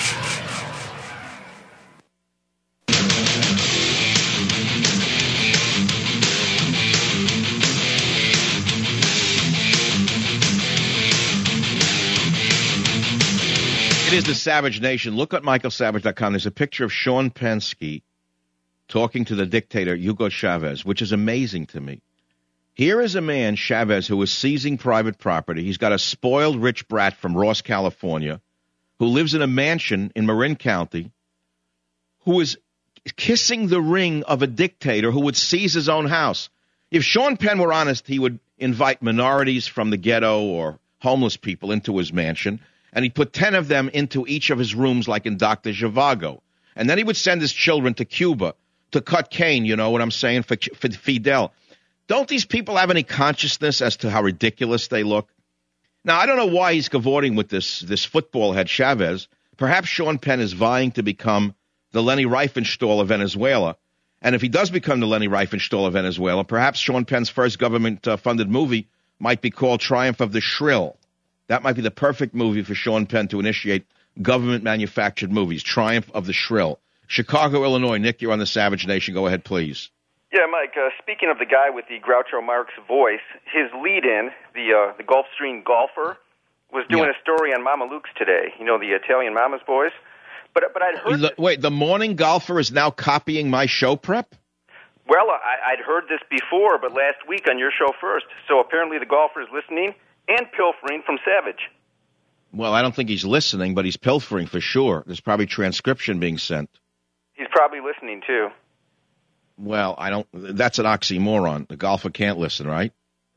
It is the Savage Nation. Look at michael savage dot com. There's a picture of Sean Penske talking to the dictator, Hugo Chavez, which is amazing to me. Here is a man, Chavez, who is seizing private property. He's got a spoiled rich brat from Ross, California, who lives in a mansion in Marin County, who is kissing the ring of a dictator who would seize his own house. If Sean Penn were honest, he would invite minorities from the ghetto or homeless people into his mansion, and he'd put ten of them into each of his rooms like in Doctor Zhivago. And then he would send his children to Cuba to cut cane, you know what I'm saying, for, for Fidel. Don't these people have any consciousness as to how ridiculous they look? Now, I don't know why he's cavorting with this, this football head Chavez. Perhaps Sean Penn is vying to become the Leni Riefenstahl of Venezuela. And if he does become the Leni Riefenstahl of Venezuela, perhaps Sean Penn's first government-funded uh, movie might be called Triumph of the Shrill. That might be the perfect movie for Sean Penn to initiate government-manufactured movies, Triumph of the Shrill. Chicago, Illinois. Nick, you're on the Savage Nation. Go ahead, please. Yeah, Mike, uh, speaking of the guy with the Groucho Marx voice, his lead-in, the uh, the Gulfstream golfer, was doing Yeah. a story on Mama Luke's today, you know, the Italian Mama's Boys. But but I'd heard The- this, wait, the morning golfer is now copying my show prep? well, I, I'd heard this before, but last week on your show first. So apparently the golfer is listening and pilfering from Savage. Well, I don't think he's listening, but he's pilfering for sure. There's probably transcription being sent. He's probably listening, too. Well, I don't. That's an oxymoron. The golfer can't listen, right?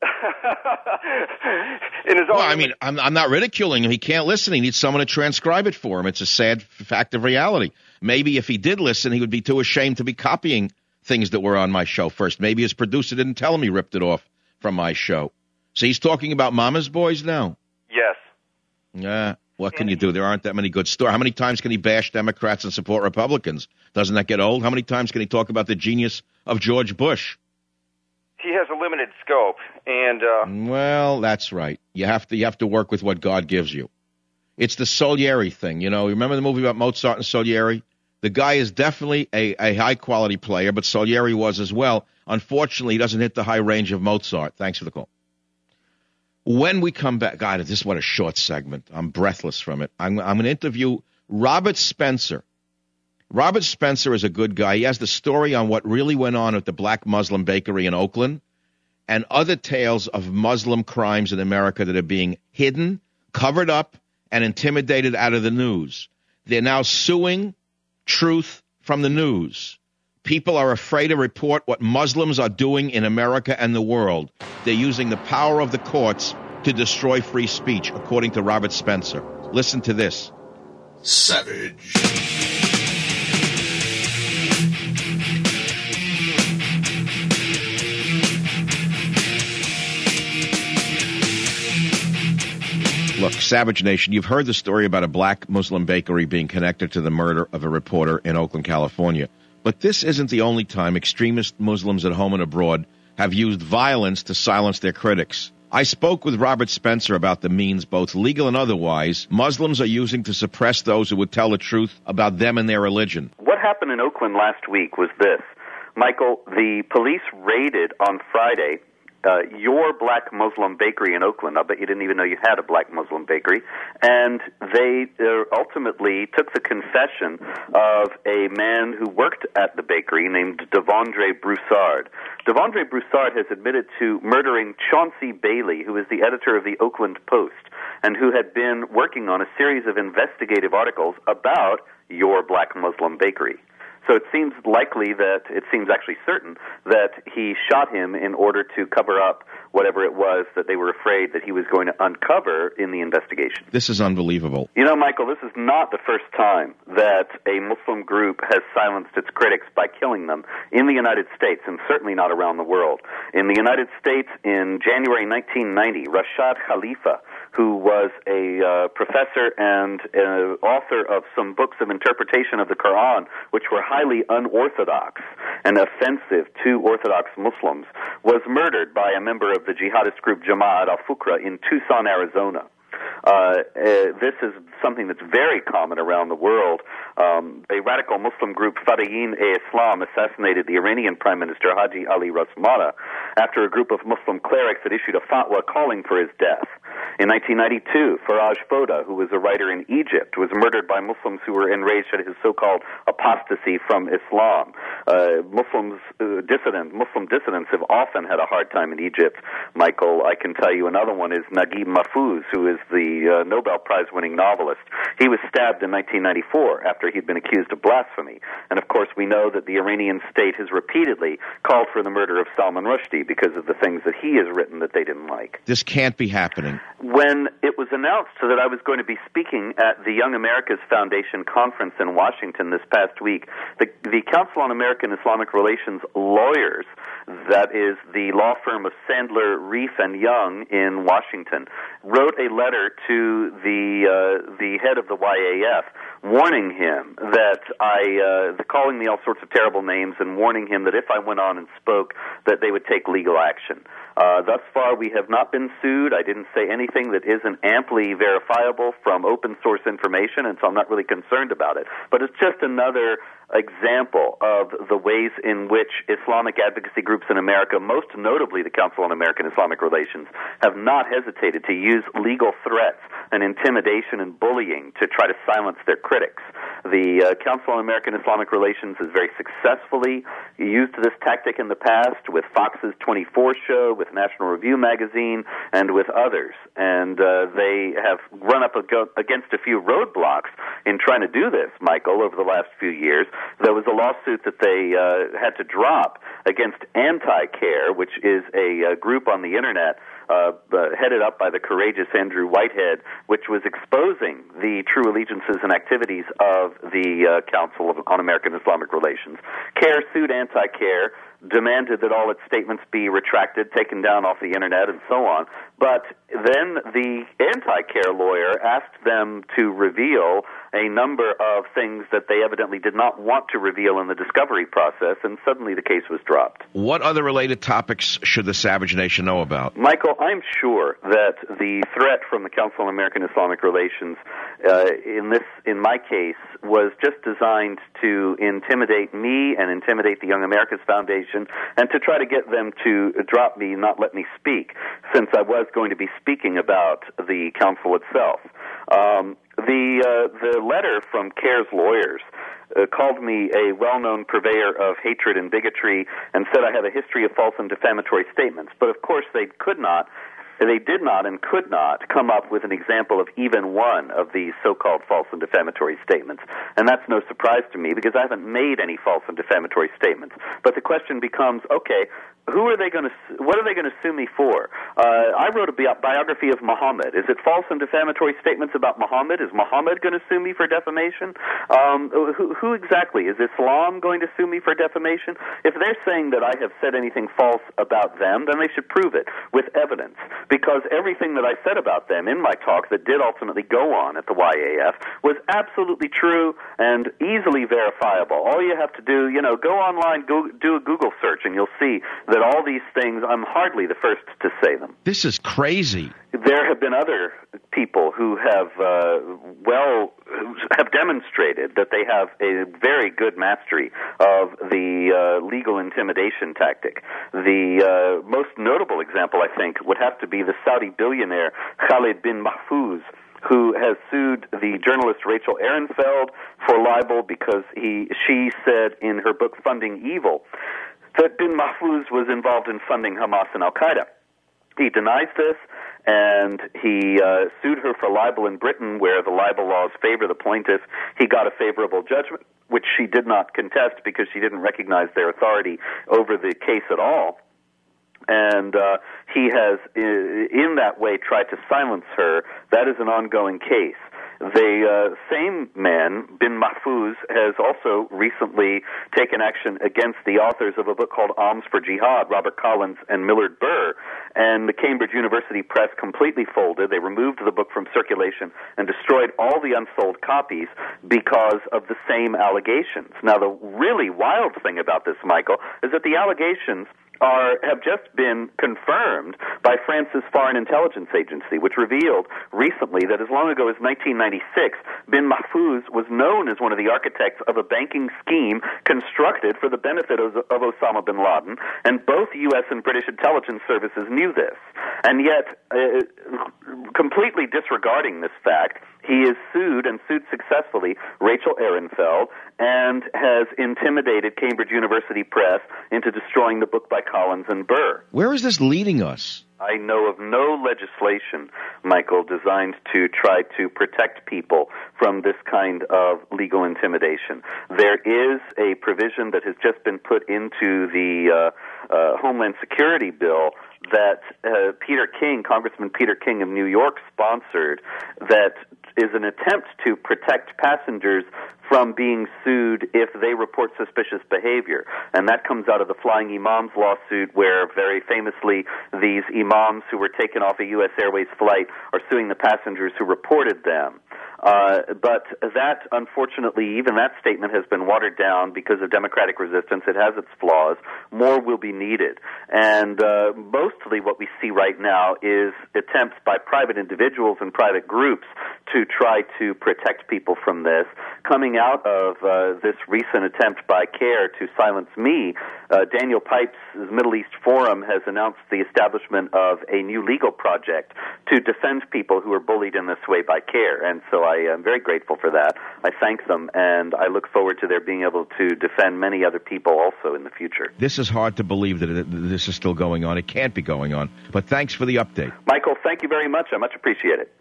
In his own Well, I mean, I'm, I'm not ridiculing him. He can't listen. He needs someone to transcribe it for him. It's a sad fact of reality. Maybe if he did listen, he would be too ashamed to be copying things that were on my show first. Maybe his producer didn't tell him he ripped it off from my show. So he's talking about Mama's Boys now? Yes. Yeah. What can you do? There aren't that many good stories. How many times can he bash Democrats and support Republicans? Doesn't that get old? How many times can he talk about the genius of George Bush? He has a limited scope, and uh, Well, that's right. You have to you have to work with what God gives you. It's the Salieri thing. You know, remember the movie about Mozart and Salieri? The guy is definitely a, a high-quality player, but Salieri was as well. Unfortunately, he doesn't hit the high range of Mozart. Thanks for the call. When we come back, God, this is what a short segment. I'm breathless from it. I'm, I'm going to interview Robert Spencer. Robert Spencer is a good guy. He has the story on what really went on at the Black Muslim Bakery in Oakland and other tales of Muslim crimes in America that are being hidden, covered up, and intimidated out of the news. They're now suing Truth from the news. People are afraid to report what Muslims are doing in America and the world. They're using the power of the courts to destroy free speech, according to Robert Spencer. Listen to this. Savage. Look, Savage Nation, you've heard the story about a black Muslim bakery being connected to the murder of a reporter in Oakland, California. But this isn't the only time extremist Muslims at home and abroad have used violence to silence their critics. I spoke with Robert Spencer about the means, both legal and otherwise, Muslims are using to suppress those who would tell the truth about them and their religion. What happened in Oakland last week was this. Michael, the police raided on Friday Uh, your black Muslim bakery in Oakland. I bet you didn't even know you had a black Muslim bakery. And they uh, ultimately took the confession of a man who worked at the bakery named Devondre Broussard. Devondre Broussard has admitted to murdering Chauncey Bailey, who is the editor of the Oakland Post, and who had been working on a series of investigative articles about your black Muslim bakery. So it seems likely that, it seems actually certain, that he shot him in order to cover up whatever it was that they were afraid that he was going to uncover in the investigation. This is unbelievable. You know, Michael, this is not the first time that a Muslim group has silenced its critics by killing them in the United States, and certainly not around the world. In the United States, in January nineteen ninety, Rashad Khalifa, who was a uh, professor and uh, author of some books of interpretation of the Quran, which were highly unorthodox and offensive to Orthodox Muslims, was murdered by a member of the jihadist group Jamaat al-Fuqra in Tucson, Arizona. Uh, uh, this is something that's very common around the world. Um, a radical Muslim group, Fadayin-e-Islam, assassinated the Iranian Prime Minister Haji Ali Rasmana after a group of Muslim clerics had issued a fatwa calling for his death. In nineteen ninety-two, Faraj Foda, who was a writer in Egypt, was murdered by Muslims who were enraged at his so-called apostasy from Islam. Uh, Muslims, uh, dissident, Muslim dissidents have often had a hard time in Egypt. Michael, I can tell you another one is Naguib Mahfouz, who is the uh, Nobel Prize-winning novelist. He was stabbed in nineteen ninety-four after he'd been accused of blasphemy. And of course, we know that the Iranian state has repeatedly called for the murder of Salman Rushdie because of the things that he has written that they didn't like. This can't be happening. When it was announced that I was going to be speaking at the Young Americas Foundation conference in Washington this past week, the, the Council on American Islamic Relations lawyers, that is the law firm of Sandler, Reif and Young in Washington, wrote a letter to the uh, the head of the Y A F, warning him that I, uh, calling me all sorts of terrible names and warning him that if I went on and spoke, that they would take legal action. Uh, thus far, we have not been sued. I didn't say anything that isn't amply verifiable from open source information, and so I'm not really concerned about it. But it's just another example of the ways in which Islamic advocacy groups in America, most notably the Council on American Islamic Relations, have not hesitated to use legal threats and intimidation and bullying to try to silence their critics. The uh, Council on American Islamic Relations has very successfully used this tactic in the past with Fox's twenty-four show, with National Review magazine, and with others. And uh, they have run up against a few roadblocks in trying to do this, Michael, over the last few years. There was a lawsuit that they uh, had to drop against Anti-Care, which is a, a group on the Internet Uh, uh, headed up by the courageous Andrew Whitehead, which was exposing the true allegiances and activities of the uh, Council of, on American Islamic Relations. CARE sued Anti-Care, demanded that all its statements be retracted, taken down off the Internet, and so on. But then the Anti-Care lawyer asked them to reveal a number of things that they evidently did not want to reveal in the discovery process, and suddenly the case was dropped. What other related topics should the Savage Nation know about? Michael, I'm sure that the threat from the Council on American Islamic Relations uh, in this, in my case, was just designed to intimidate me and intimidate the Young Americas Foundation and to try to get them to drop me, not let me speak, since I was going to be speaking about the council itself. Um, the uh, the letter from CARE's lawyers uh, called me a well-known purveyor of hatred and bigotry and said I have a history of false and defamatory statements. But of course they could not, they did not and could not come up with an example of even one of these so-called false and defamatory statements. And that's no surprise to me because I haven't made any false and defamatory statements. But the question becomes, okay, who are they going to? What are they going to sue me for? Uh, I wrote a bi- biography of Muhammad. Is it false and defamatory statements about Muhammad? Is Muhammad going to sue me for defamation? Um, who, who exactly? Is Islam going to sue me for defamation? If they're saying that I have said anything false about them, then they should prove it with evidence, because everything that I said about them in my talk that did ultimately go on at the Y A F was absolutely true and easily verifiable. All you have to do, you know, go online, go, do a Google search, and you'll see that all these things, I'm hardly the first to say them. This is crazy. There have been other people who have, uh, well, have demonstrated that they have a very good mastery of the uh, legal intimidation tactic. The uh, most notable example, I think, would have to be the Saudi billionaire Khalid bin Mahfouz, who has sued the journalist Rachel Ehrenfeld for libel because he she said in her book Funding Evil that bin Mahfouz was involved in funding Hamas and Al-Qaeda. He denies this, and he uh, sued her for libel in Britain, where the libel laws favor the plaintiff. He got a favorable judgment, which she did not contest because she didn't recognize their authority over the case at all. And uh, he has, in that way, tried to silence her. That is an ongoing case. The uh, same man, bin Mahfouz, has also recently taken action against the authors of a book called Alms for Jihad, Robert Collins and Millard Burr, and the Cambridge University Press completely folded. They removed the book from circulation and destroyed all the unsold copies because of the same allegations. Now, the really wild thing about this, Michael, is that the allegations are have just been confirmed by France's Foreign Intelligence Agency, which revealed recently that as long ago as nineteen ninety-six, bin Mahfouz was known as one of the architects of a banking scheme constructed for the benefit of, of Osama bin Laden, and both U S and British intelligence services knew this. And yet, uh, completely disregarding this fact, he is sued, and sued successfully, Rachel Ehrenfeld, and has intimidated Cambridge University Press into destroying the book by Collins and Burr. Where is this leading us? I know of no legislation, Michael, designed to try to protect people from this kind of legal intimidation. There is a provision that has just been put into the uh, uh, Homeland Security bill that uh, Peter King, Congressman Peter King of New York, sponsored, that is an attempt to protect passengers from being sued if they report suspicious behavior. And that comes out of the Flying Imams lawsuit, where very famously these imams who were taken off a U S Airways flight are suing the passengers who reported them. Uh, but that, unfortunately, even that statement has been watered down because of Democratic resistance. It has its flaws. More will be needed. And uh, mostly what we see right now is attempts by private individuals and private groups to try to protect people from this. Coming out of uh, this recent attempt by CARE to silence me, uh, Daniel Pipes' Middle East Forum has announced the establishment of a new legal project to defend people who are bullied in this way by CARE. And so I am very grateful for that. I thank them, and I look forward to their being able to defend many other people also in the future. This is hard to believe that this is still going on. It can't be going on. But thanks for the update. Michael, thank you very much. I much appreciate it.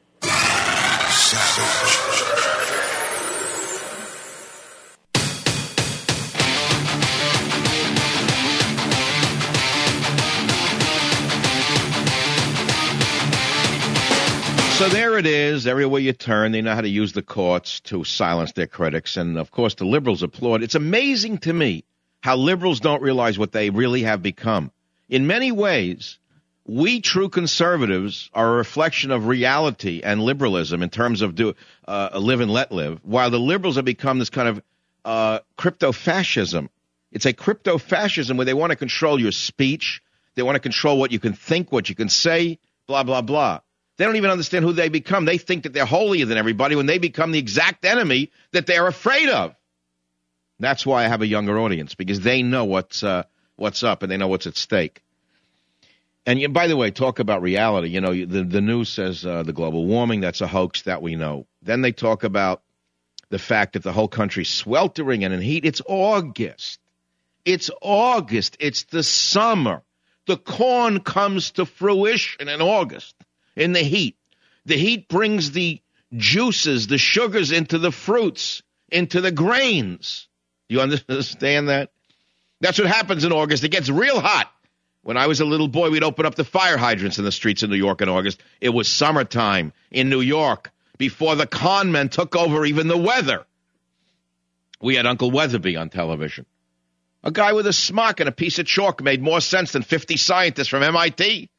So there it is. Everywhere you turn, they know how to use the courts to silence their critics. And, of course, the liberals applaud. It's amazing to me how liberals don't realize what they really have become. In many ways, we true conservatives are a reflection of reality and liberalism in terms of do uh, live and let live, while the liberals have become this kind of uh, crypto-fascism. It's a crypto-fascism where they want to control your speech. They want to control what you can think, what you can say, blah, blah, blah. They don't even understand who they become. They think that they're holier than everybody when they become the exact enemy that they're afraid of. That's why I have a younger audience, because they know what's uh, what's up and they know what's at stake. And you, by the way, talk about reality. You know, the, the news says uh, the global warming, that's a hoax, that we know. Then they talk about the fact that the whole country's sweltering and in heat. It's August. It's August. It's the summer. The corn comes to fruition in August. In the heat. The heat brings the juices, the sugars into the fruits, into the grains. You understand that? That's what happens in August. It gets real hot. When I was a little boy, we'd open up the fire hydrants in the streets of New York in August. It was summertime in New York before the con men took over even the weather. We had Uncle Weatherby on television. A guy with a smock and a piece of chalk made more sense than fifty scientists from M I T.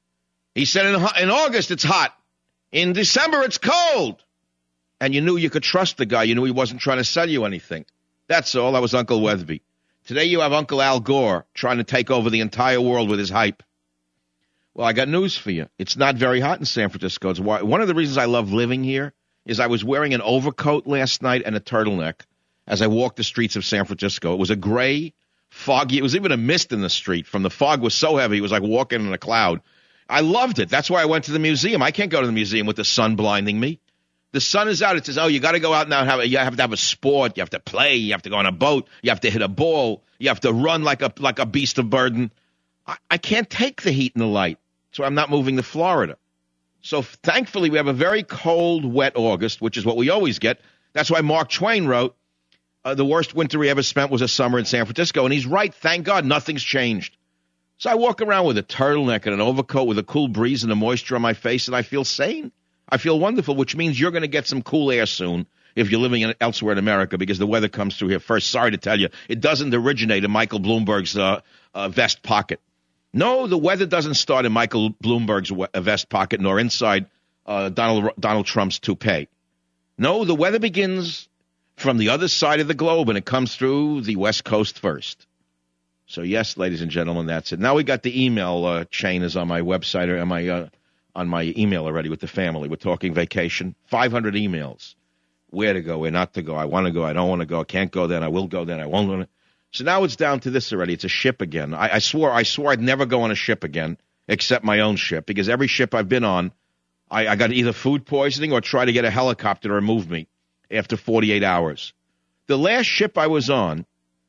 He said in, in August it's hot. In December it's cold. And you knew you could trust the guy. You knew he wasn't trying to sell you anything. That's all. That was Uncle Weatherby. Today you have Uncle Al Gore trying to take over the entire world with his hype. Well, I got news for you. It's not very hot in San Francisco. It's why, one of the reasons I love living here is I was wearing an overcoat last night and a turtleneck as I walked the streets of San Francisco. It was a gray, foggy. It was even a mist in the street. From the fog was so heavy, it was like walking in a cloud. I loved it. That's why I went to the museum. I can't go to the museum with the sun blinding me. The sun is out. It says, oh, you got to go out now and have a, you have to have a sport. You have to play. You have to go on a boat. You have to hit a ball. You have to run like a like a beast of burden. I, I can't take the heat and the light, so I'm not moving to Florida. So thankfully, we have a very cold, wet August, which is what we always get. That's why Mark Twain wrote, uh, the worst winter he ever spent was a summer in San Francisco. And he's right. Thank God nothing's changed. So I walk around with a turtleneck and an overcoat with a cool breeze and the moisture on my face, and I feel sane. I feel wonderful, which means you're going to get some cool air soon if you're living in, elsewhere in America because the weather comes through here first. Sorry to tell you, it doesn't originate in Michael Bloomberg's uh, uh, vest pocket. No, the weather doesn't start in Michael Bloomberg's we- vest pocket nor inside uh, Donald Donald Trump's toupee. No, the weather begins from the other side of the globe, and it comes through the West Coast first. So, yes, ladies and gentlemen, that's it. Now we got the email uh, chain is on my website or on my, uh, on my email already with the family. We're talking vacation, five hundred emails. Where to go, where not to go. I want to go, I don't want to go. I can't go then, I will go then, I won't go. So now it's down to this already. It's a ship again. I, I swore I swore I'd never go on a ship again except my own ship because every ship I've been on, I, I got either food poisoning or try to get a helicopter to remove me after forty-eight hours. The last ship I was on,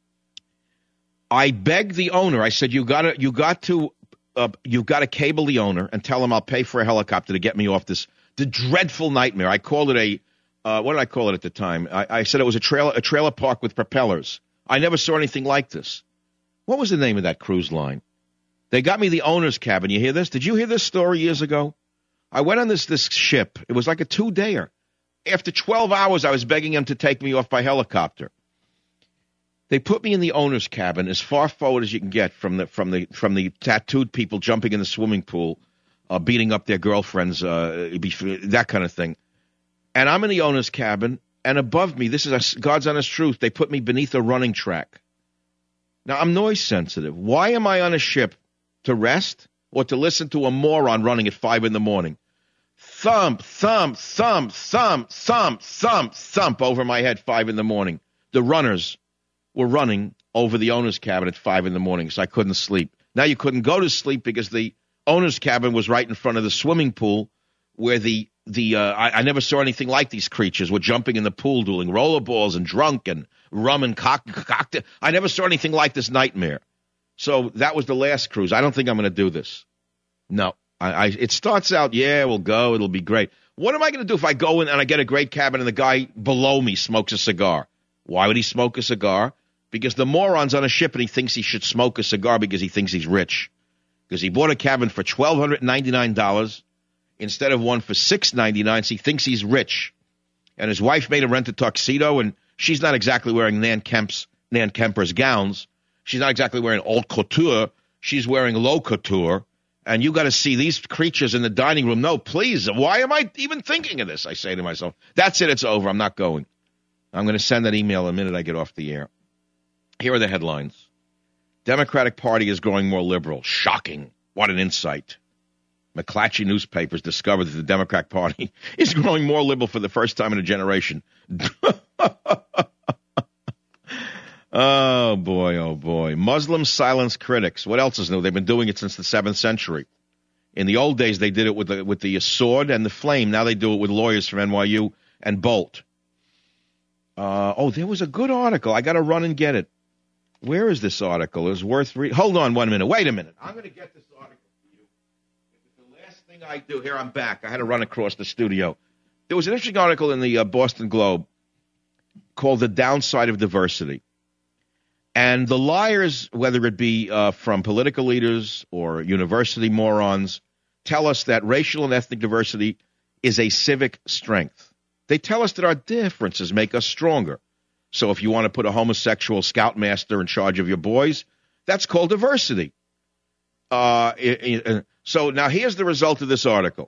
I begged the owner. I said, "You got to, you got to, uh, you got to cable the owner and tell him I'll pay for a helicopter to get me off this the dreadful nightmare." I called it a, uh, what did I call it at the time? I, I said it was a trailer, a trailer park with propellers. I never saw anything like this. What was the name of that cruise line? They got me the owner's cabin. You hear this? Did you hear this story years ago? I went on this this ship. It was like a two-dayer. After twelve hours, I was begging him to take me off by helicopter. They put me in the owner's cabin as far forward as you can get from the from the from the tattooed people jumping in the swimming pool, uh, beating up their girlfriends, uh, that kind of thing. And I'm in the owner's cabin, and above me, this is a, God's honest truth, they put me beneath a running track. Now, I'm noise sensitive. Why am I on a ship? To rest or to listen to a moron running at five in the morning? Thump, thump, thump, thump, thump, thump, thump over my head five in the morning. The runners were running over the owner's cabin at five in the morning, so I couldn't sleep. Now you couldn't go to sleep because the owner's cabin was right in front of the swimming pool where the, the uh, I, I never saw anything like these creatures were jumping in the pool, doing rollerballs and drunk and rum and cock, cocktail. I never saw anything like this nightmare. So that was the last cruise. I don't think I'm going to do this. No. I, I, it starts out, yeah, we'll go. It'll be great. What am I going to do if I go in and I get a great cabin and the guy below me smokes a cigar? Why would he smoke a cigar? Because the moron's on a ship and he thinks he should smoke a cigar because he thinks he's rich. Because he bought a cabin for twelve ninety-nine dollars instead of one for six ninety-nine. So he thinks he's rich. And his wife made him rent a tuxedo, and she's not exactly wearing Nan Kemp's, Nan Kemper's gowns. She's not exactly wearing haute couture. She's wearing low couture. And you got to see these creatures in the dining room. No, please. Why am I even thinking of this? I say to myself, that's it. It's over. I'm not going. I'm going to send that email the minute I get off the air. Here are the headlines. Democratic Party is growing more liberal. Shocking. What an insight. McClatchy newspapers discovered that the Democratic Party is growing more liberal for the first time in a generation. Oh, boy, oh, boy. Muslims silence critics. What else is new? They've been doing it since the seventh century. In the old days, they did it with the, with the sword and the flame. Now they do it with lawyers from N Y U and Bolt. Uh, oh, there was a good article. I got to run and get it. Where is this article? It's worth reading. Hold on one minute. Wait a minute. I'm going to get this article for you. It's the last thing I do. Here, I'm back. I had to run across the studio. There was an interesting article in the uh, Boston Globe called The Downside of Diversity. And the liars, whether it be uh, from political leaders or university morons, tell us that racial and ethnic diversity is a civic strength. They tell us that our differences make us stronger. So if you want to put a homosexual scoutmaster in charge of your boys, that's called diversity. Uh, it, it, so now here's the result of this article.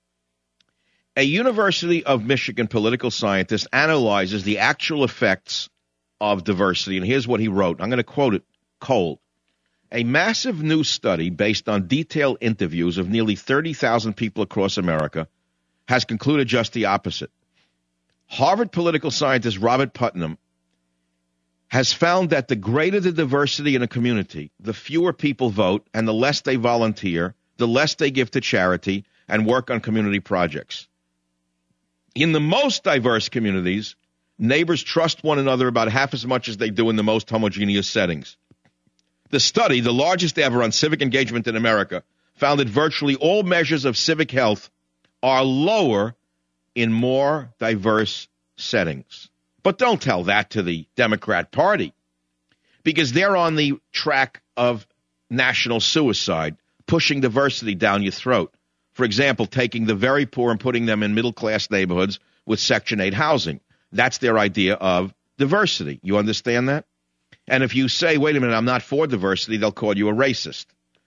A University of Michigan political scientist analyzes the actual effects of diversity, and here's what he wrote. I'm going to quote it cold. A massive new study based on detailed interviews of nearly thirty thousand people across America has concluded just the opposite. Harvard political scientist Robert Putnam has found that the greater the diversity in a community, the fewer people vote, and the less they volunteer, the less they give to charity and work on community projects. In the most diverse communities, neighbors trust one another about half as much as they do in the most homogeneous settings. The study, the largest ever on civic engagement in America, found that virtually all measures of civic health are lower in more diverse settings. But don't tell that to the Democrat Party, because they're on the track of national suicide, pushing diversity down your throat. For example, taking the very poor and putting them in middle-class neighborhoods with Section eight housing. That's their idea of diversity. You understand that? And if you say, wait a minute, I'm not for diversity, they'll call you a racist.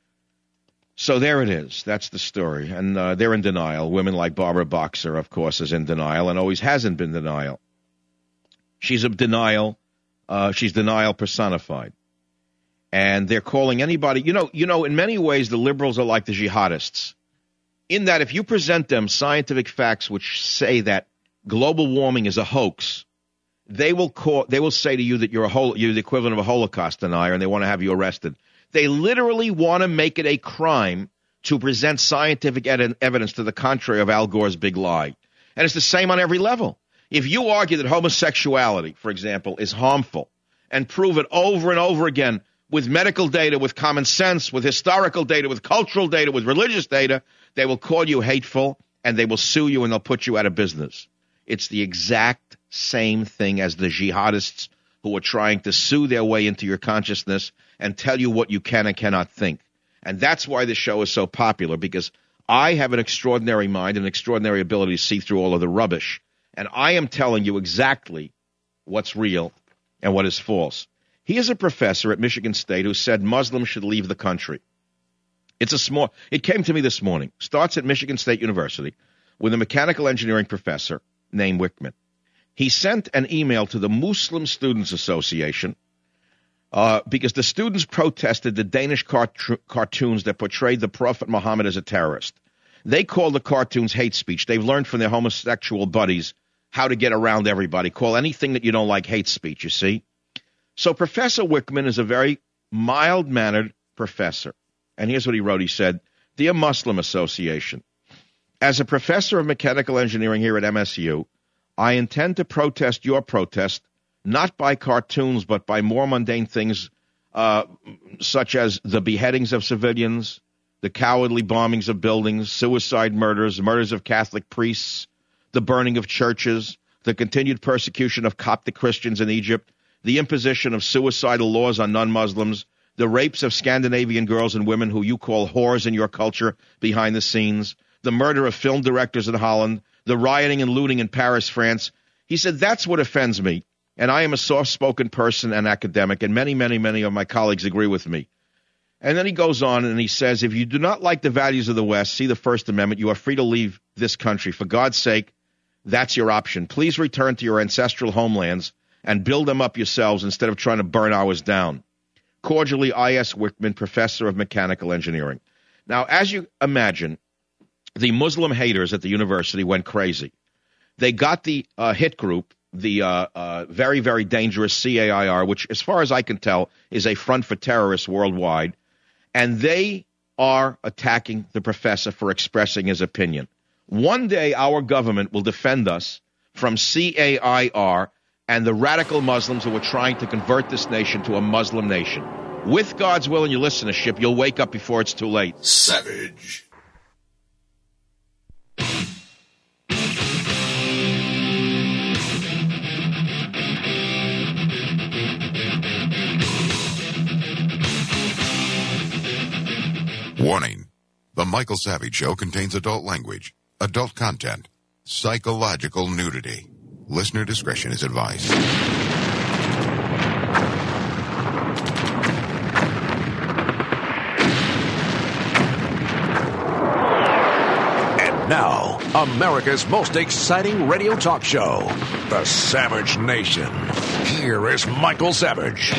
So there it is. That's the story. And uh, they're in denial. Women like Barbara Boxer, of course, is in denial and always hasn't been denial. She's a denial. Uh, she's denial personified. And they're calling anybody, you know, you know, in many ways, the liberals are like the jihadists. In that if you present them scientific facts which say that global warming is a hoax, they will call, they will say to you that you're a hol- you're the equivalent of a Holocaust denier, and they want to have you arrested. They literally want to make it a crime to present scientific ed- evidence to the contrary of Al Gore's big lie. And it's the same on every level. If you argue that homosexuality, for example, is harmful and prove it over and over again with medical data, with common sense, with historical data, with cultural data, with religious data, they will call you hateful and they will sue you and they'll put you out of business. It's the exact same thing as the jihadists who are trying to sue their way into your consciousness and tell you what you can and cannot think. And that's why this show is so popular, because I have an extraordinary mind and an extraordinary ability to see through all of the rubbish. And I am telling you exactly what's real and what is false. He is a professor at Michigan State who said Muslims should leave the country. It's a small, it came to me this morning. Starts at Michigan State University with a mechanical engineering professor named Wickman. He sent an email to the Muslim Students Association uh, because the students protested the Danish cart- cartoons that portrayed the Prophet Muhammad as a terrorist. They call the cartoons hate speech. They've learned from their homosexual buddies how to get around everybody. Call anything that you don't like hate speech, you see? So Professor Wickman is a very mild-mannered professor. And here's what he wrote. He said, Dear Muslim Association, as a professor of mechanical engineering here at M S U, I intend to protest your protest, not by cartoons, but by more mundane things uh, such as the beheadings of civilians, the cowardly bombings of buildings, suicide murders, murders of Catholic priests, the burning of churches, the continued persecution of Coptic Christians in Egypt, the imposition of suicidal laws on non-Muslims, the rapes of Scandinavian girls and women who you call whores in your culture behind the scenes, the murder of film directors in Holland, the rioting and looting in Paris, France. He said, that's what offends me, and I am a soft-spoken person and academic, and many, many, many of my colleagues agree with me. And then he goes on and he says, if you do not like the values of the West, see the First Amendment, you are free to leave this country. For God's sake, that's your option. Please return to your ancestral homelands and build them up yourselves instead of trying to burn ours down. Cordially, I S. Wickman, Professor of Mechanical Engineering. Now, as you imagine, the Muslim haters at the university went crazy. They got the uh, hit group, the uh, uh, very, very dangerous C A I R, which, as far as I can tell, is a front for terrorists worldwide, and they are attacking the professor for expressing his opinion. One day, our government will defend us from C A I R and the radical Muslims who are trying to convert this nation to a Muslim nation. With God's will and your listenership, you'll wake up before it's too late. Savage. Warning. The Michael Savage Show contains adult language, adult content, psychological nudity. Listener discretion is advised. And now, America's most exciting radio talk show, The Savage Nation. Here is Michael Savage.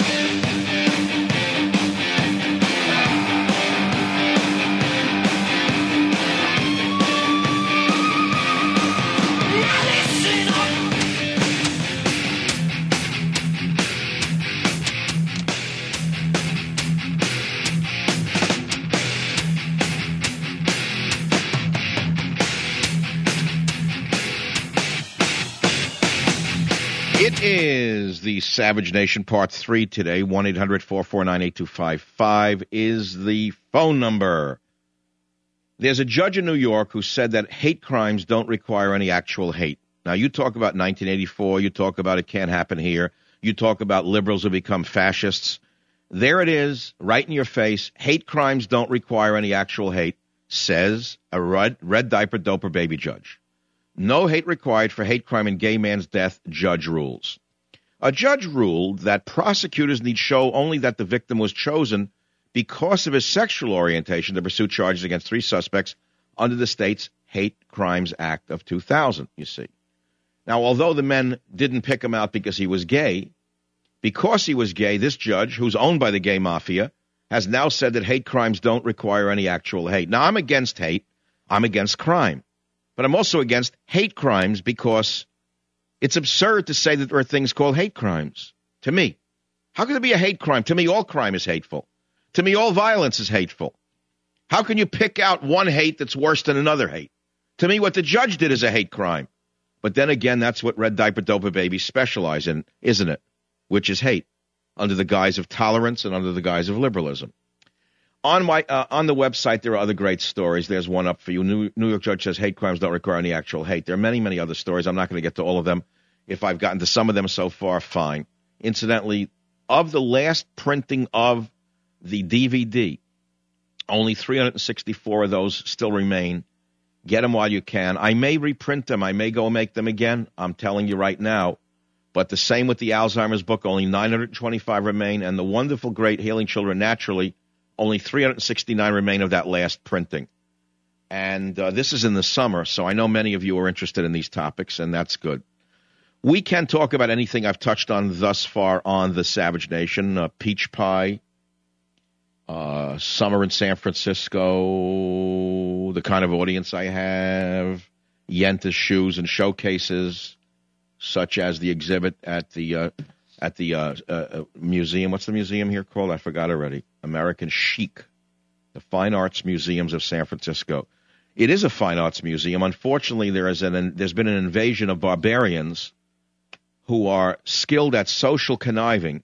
It is the Savage Nation Part three today. one eight hundred four four nine eight two five five is the phone number. There's a judge in New York who said that hate crimes don't require any actual hate. Now, you talk about nineteen eighty-four. You talk about it can't happen here. You talk about liberals who become fascists. There it is, right in your face. Hate crimes don't require any actual hate, says a red, red diaper doper baby judge. No hate required for hate crime and gay man's death, judge rules. A judge ruled that prosecutors need show only that the victim was chosen because of his sexual orientation to pursue charges against three suspects under the state's Hate Crimes Act of two thousand, you see. Now, although the men didn't pick him out because he was gay, because he was gay, this judge, who's owned by the gay mafia, has now said that hate crimes don't require any actual hate. Now, I'm against hate. I'm against crime. But I'm also against hate crimes because it's absurd to say that there are things called hate crimes. To me, how can there be a hate crime? To me, all crime is hateful. To me, all violence is hateful. How can you pick out one hate that's worse than another hate? To me, what the judge did is a hate crime. But then again, that's what red diaper doper babies specialize in, isn't it? Which is hate, under the guise of tolerance and under the guise of liberalism. On my uh, on the website, there are other great stories. There's one up for you. New, New York judge says hate crimes don't require any actual hate. There are many, many other stories. I'm not going to get to all of them. If I've gotten to some of them so far, fine. Incidentally, of the last printing of the D V D, only three hundred sixty-four of those still remain. Get them while you can. I may reprint them. I may go make them again. I'm telling you right now. But the same with the Alzheimer's book. Only nine hundred twenty-five remain. And the wonderful, great Healing Children Naturally, only three hundred sixty-nine remain of that last printing. And uh, this is in the summer, so I know many of you are interested in these topics, and that's good. We can talk about anything I've touched on thus far on the Savage Nation. Uh, peach pie, uh, summer in San Francisco, the kind of audience I have, Yenta's shoes and showcases, such as the exhibit at the uh, at the uh, uh, museum. What's the museum here called? I forgot already. American Chic, the Fine Arts Museums of San Francisco. It is a fine arts museum. Unfortunately, there is an there's been an invasion of barbarians who are skilled at social conniving,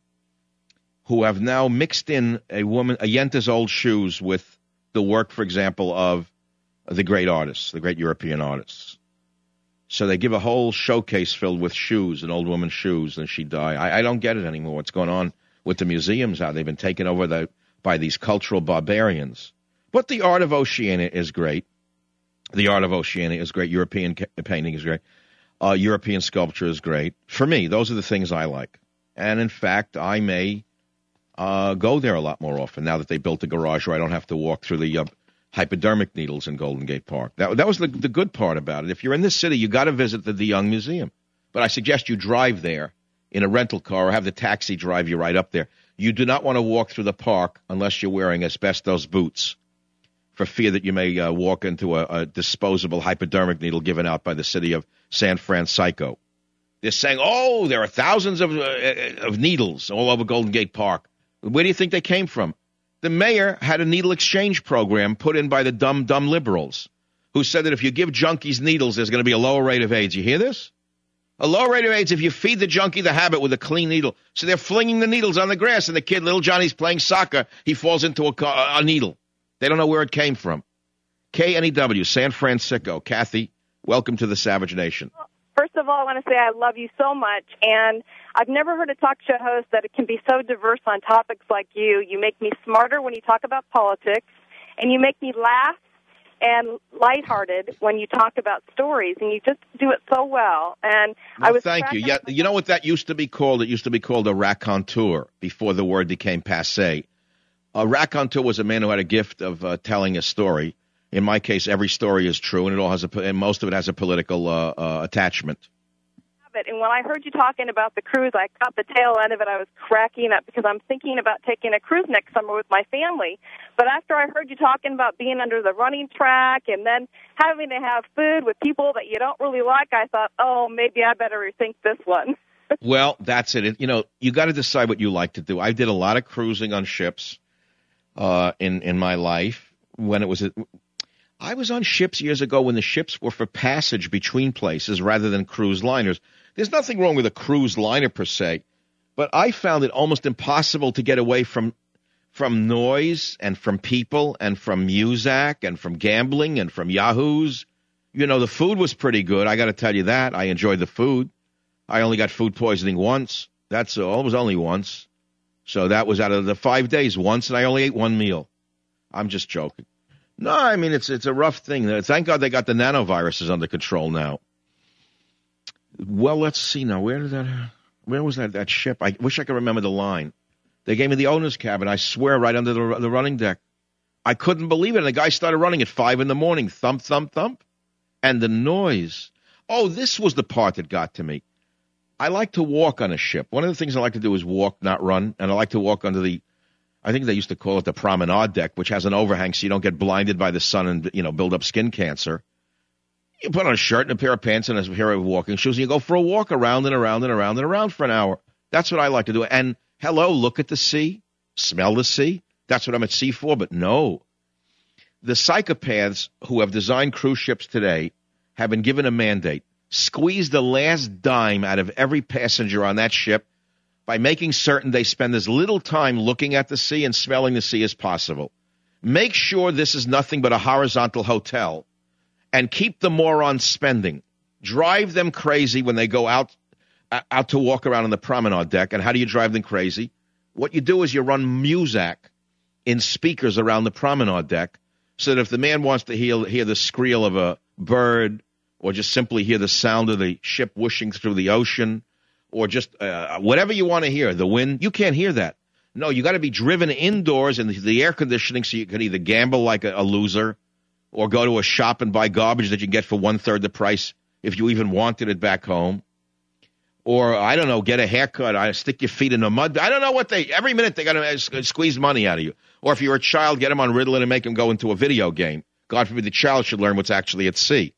who have now mixed in a woman, a Yenta's old shoes with the work, for example, of the great artists, the great European artists. So they give a whole showcase filled with shoes, an old woman's shoes, and she died. I, I don't get it anymore. What's going on with the museums? How they've been taken over the, by these cultural barbarians. But the art of Oceania is great. The art of Oceania is great. European painting is great. Uh, European sculpture is great. For me, those are the things I like. And, in fact, I may uh, go there a lot more often now that they built a garage where I don't have to walk through the uh, hypodermic needles in Golden Gate Park. That, that was the, the good part about it. If you're in this city, you got to visit the De Young Museum. But I suggest you drive there in a rental car or have the taxi drive you right up there. You do not want to walk through the park unless you're wearing asbestos boots, for fear that you may uh, walk into a, a disposable hypodermic needle given out by the city of San Francisco. They're saying, oh, there are thousands of, uh, of needles all over Golden Gate Park. Where do you think they came from? The mayor had a needle exchange program put in by the dumb, dumb liberals who said that if you give junkies needles, there's going to be a lower rate of AIDS. You hear this? A lower rate of AIDS if you feed the junkie the habit with a clean needle. So they're flinging the needles on the grass, and the kid, little Johnny's playing soccer, he falls into a, a needle. They don't know where it came from. K N E W, San Francisco. Kathy, welcome to the Savage Nation. First of all, I want to say I love you so much, and I've never heard a talk show host that it can be so diverse on topics like you. You make me smarter when you talk about politics, and you make me laugh and lighthearted when you talk about stories, and you just do it so well. And well, I was thank you. Yeah, you know what that used to be called? It used to be called a raconteur before the word became passé. A raconteur was a man who had a gift of uh, telling a story. In my case, every story is true, and it all has a, and most of it has a political uh, uh, attachment. And when I heard you talking about the cruise, I caught the tail end of it. I was cracking up because I'm thinking about taking a cruise next summer with my family. But after I heard you talking about being under the running track and then having to have food with people that you don't really like, I thought, oh, maybe I better rethink this one. Well, that's it. You know, you got to decide what you like to do. I did a lot of cruising on ships uh, in in my life when it was. A, I was on ships years ago when the ships were for passage between places rather than cruise liners. There's nothing wrong with a cruise liner per se, but I found it almost impossible to get away from from noise and from people and from music and from gambling and from yahoos. You know, the food was pretty good. I got to tell you that. I enjoyed the food. I only got food poisoning once. That's all. It was only once. So that was out of the five days once, and I only ate one meal. I'm just joking. No, I mean, it's it's a rough thing. Thank God they got the nanoviruses under control now. Well, let's see now. Where did that? Where was that? That ship? I wish I could remember the line. They gave me the owner's cabin. I swear, right under the the running deck. I couldn't believe it. And the guy started running at five in the morning. Thump, thump, thump, and the noise. Oh, this was the part that got to me. I like to walk on a ship. One of the things I like to do is walk, not run. And I like to walk under the. I think they used to call it the promenade deck, which has an overhang so you don't get blinded by the sun and you know build up skin cancer. You put on a shirt and a pair of pants and a pair of walking shoes, and you go for a walk around and around and around and around for an hour. That's what I like to do. And, hello, look at the sea, smell the sea. That's what I'm at sea for. But no, the psychopaths who have designed cruise ships today have been given a mandate. Squeeze the last dime out of every passenger on that ship by making certain they spend as little time looking at the sea and smelling the sea as possible. Make sure this is nothing but a horizontal hotel. And keep the morons spending. Drive them crazy when they go out out to walk around on the promenade deck. And how do you drive them crazy? What you do is you run music in speakers around the promenade deck so that if the man wants to hear, hear the squeal of a bird or just simply hear the sound of the ship whooshing through the ocean or just uh, whatever you want to hear, the wind, you can't hear that. No, you got to be driven indoors in the air conditioning so you can either gamble like a, a loser or go to a shop and buy garbage that you get for one-third the price if you even wanted it back home. Or, I don't know, get a haircut, I stick your feet in the mud. I don't know what they – every minute they got to squeeze money out of you. Or if you're a child, get them on Ritalin and make them go into a video game. God forbid the child should learn what's actually at sea.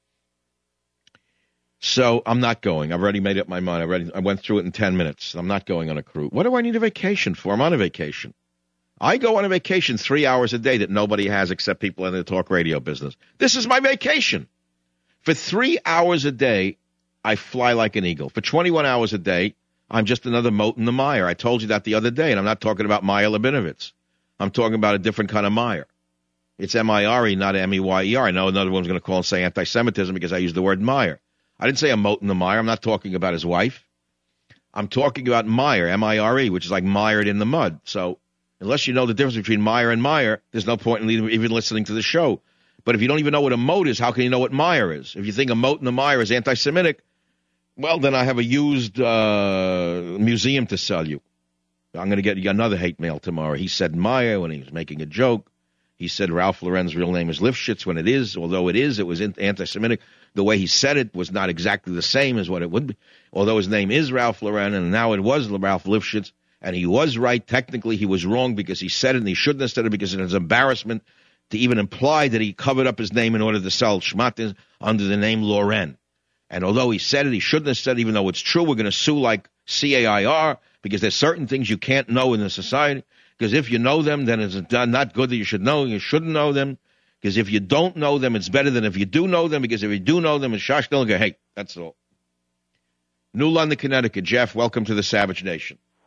So I'm not going. I've already made up my mind. I, already, I went through it in ten minutes. I'm not going on a cruise. What do I need a vacation for? I'm on a vacation. I go on a vacation three hours a day that nobody has except people in the talk radio business. This is my vacation. For three hours a day, I fly like an eagle. For twenty-one hours a day, I'm just another mote in the mire. I told you that the other day, and I'm not talking about Meyer Labinovitz. I'm talking about a different kind of mire. It's M I R E, not M E Y E R. I know another one's going to call and say anti-Semitism because I used the word mire. I didn't say a mote in the mire. I'm not talking about his wife. I'm talking about mire, M I R E, which is like mired in the mud. So unless you know the difference between mire and mire, there's no point in even listening to the show. But if you don't even know what a mote is, how can you know what mire is? If you think a mote in the mire is anti-Semitic, well, then I have a used uh, museum to sell you. I'm going to get you another hate mail tomorrow. He said mire when he was making a joke. He said Ralph Lauren's real name is Lifshitz when it is, although it is, it was anti-Semitic. The way he said it was not exactly the same as what it would be. Although his name is Ralph Lauren, and now it was Ralph Lifshitz, and he was right. Technically, he was wrong because he said it, and he shouldn't have said it because it was embarrassment to even imply that he covered up his name in order to sell schmatters under the name Lauren. And although he said it, he shouldn't have said it, even though it's true. We're going to sue like C A I R because there's certain things you can't know in the society. Because if you know them, then it's not good that you should know. You shouldn't know them. Because if you don't know them, it's better than if you do know them. Because if you do know them, it's Shosh Dillinger. Hey, that's all. New London, Connecticut. Jeff, welcome to the Savage Nation.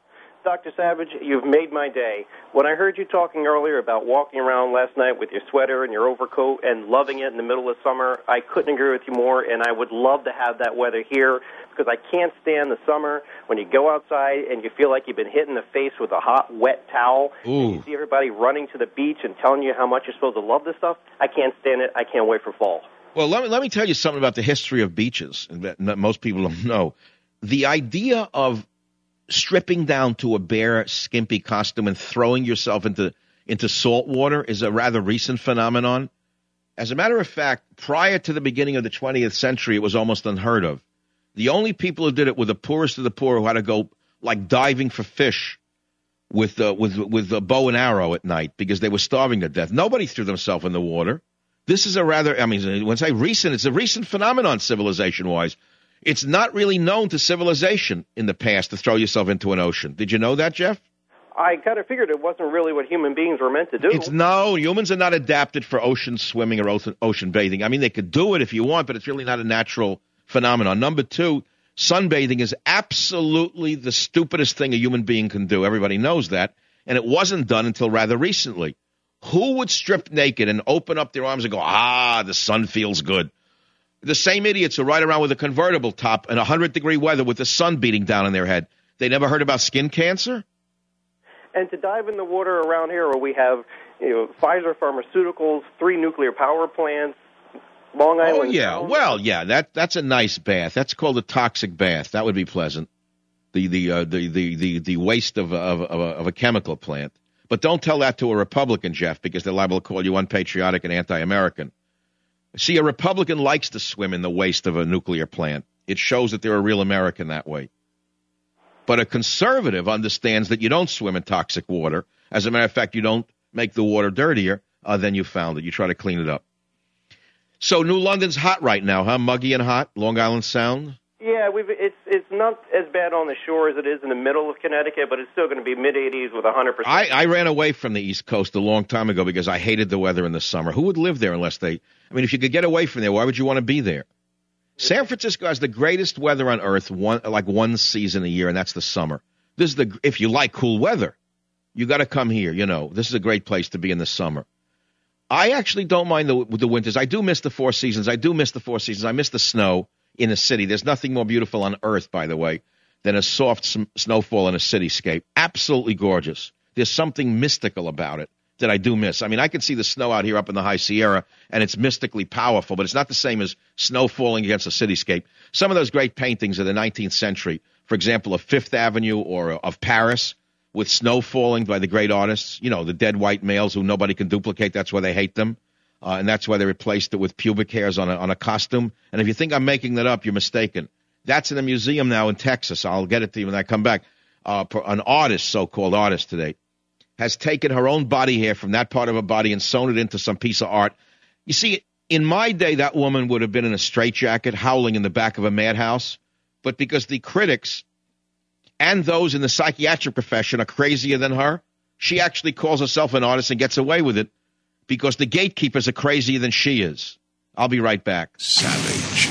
Doctor Savage, you've made my day. When I heard you talking earlier about walking around last night with your sweater and your overcoat and loving it in the middle of summer, I couldn't agree with you more, and I would love to have that weather here because I can't stand the summer when you go outside and you feel like you've been hit in the face with a hot, wet towel. Ooh. And you see everybody running to the beach and telling you how much you're supposed to love this stuff. I can't stand it. I can't wait for fall. Well, let me, let me tell you something about the history of beaches that most people don't know. The idea of stripping down to a bare, skimpy costume and throwing yourself into into salt water is a rather recent phenomenon. As a matter of fact, prior to the beginning of the twentieth century, it was almost unheard of. The only people who did it were the poorest of the poor who had to go like diving for fish with uh, with with a bow and arrow at night because they were starving to death. Nobody threw themselves in the water. This is a rather, I mean, when I say recent, it's a recent phenomenon civilization-wise. It's not really known to civilization in the past to throw yourself into an ocean. Did you know that, Jeff? I kind of figured it wasn't really what human beings were meant to do. It's no, humans are not adapted for ocean swimming or ocean, ocean bathing. I mean, they could do it if you want, but it's really not a natural phenomenon. Number two, sunbathing is absolutely the stupidest thing a human being can do. Everybody knows that, and it wasn't done until rather recently. Who would strip naked and open up their arms and go, ah, the sun feels good? The same idiots who ride around with a convertible top in one hundred degree weather with the sun beating down on their head. They never heard about skin cancer? And to dive in the water around here where we have, you know, Pfizer Pharmaceuticals, three nuclear power plants, Long Island. Oh, yeah. Town. Well, yeah, that that's a nice bath. That's called a toxic bath. That would be pleasant. The the uh, the, the the the waste of of of a, of a chemical plant. But don't tell that to a Republican, Jeff, because they're liable to call you unpatriotic and anti-American. See, a Republican likes to swim in the waste of a nuclear plant. It shows that they're a real American that way. But a conservative understands that you don't swim in toxic water. As a matter of fact, you don't make the water dirtier uh, than you found it. You try to clean it up. So New London's hot right now, huh? Muggy and hot, Long Island Sound? Yeah, we've, it's it's not as bad on the shore as it is in the middle of Connecticut, but it's still going to be mid-eighties with one hundred percent. I, I ran away from the East Coast a long time ago because I hated the weather in the summer. Who would live there unless they – I mean, if you could get away from there, why would you want to be there? San Francisco has the greatest weather on earth, one like one season a year, and that's the summer. This is the if you like cool weather, you got to come here. You know, this is a great place to be in the summer. I actually don't mind the the winters. I do miss the four seasons. I do miss the four seasons. I miss the snow in a city. There's nothing more beautiful on earth, by the way, than a soft sm- snowfall in a cityscape. Absolutely gorgeous. There's something mystical about it that I do miss. I mean, I can see the snow out here up in the High Sierra, and it's mystically powerful, but it's not the same as snow falling against a cityscape. Some of those great paintings of the nineteenth century, for example, of Fifth Avenue or of Paris, with snow falling by the great artists, you know, the dead white males who nobody can duplicate. That's why they hate them, uh, and that's why they replaced it with pubic hairs on a, on a costume. And if you think I'm making that up, you're mistaken. That's in a museum now in Texas. I'll get it to you when I come back. Uh, an artist, so-called artist today, has taken her own body hair from that part of her body and sewn it into some piece of art. You see, in my day, that woman would have been in a straitjacket howling in the back of a madhouse. But because the critics and those in the psychiatric profession are crazier than her, she actually calls herself an artist and gets away with it because the gatekeepers are crazier than she is. I'll be right back. Savage.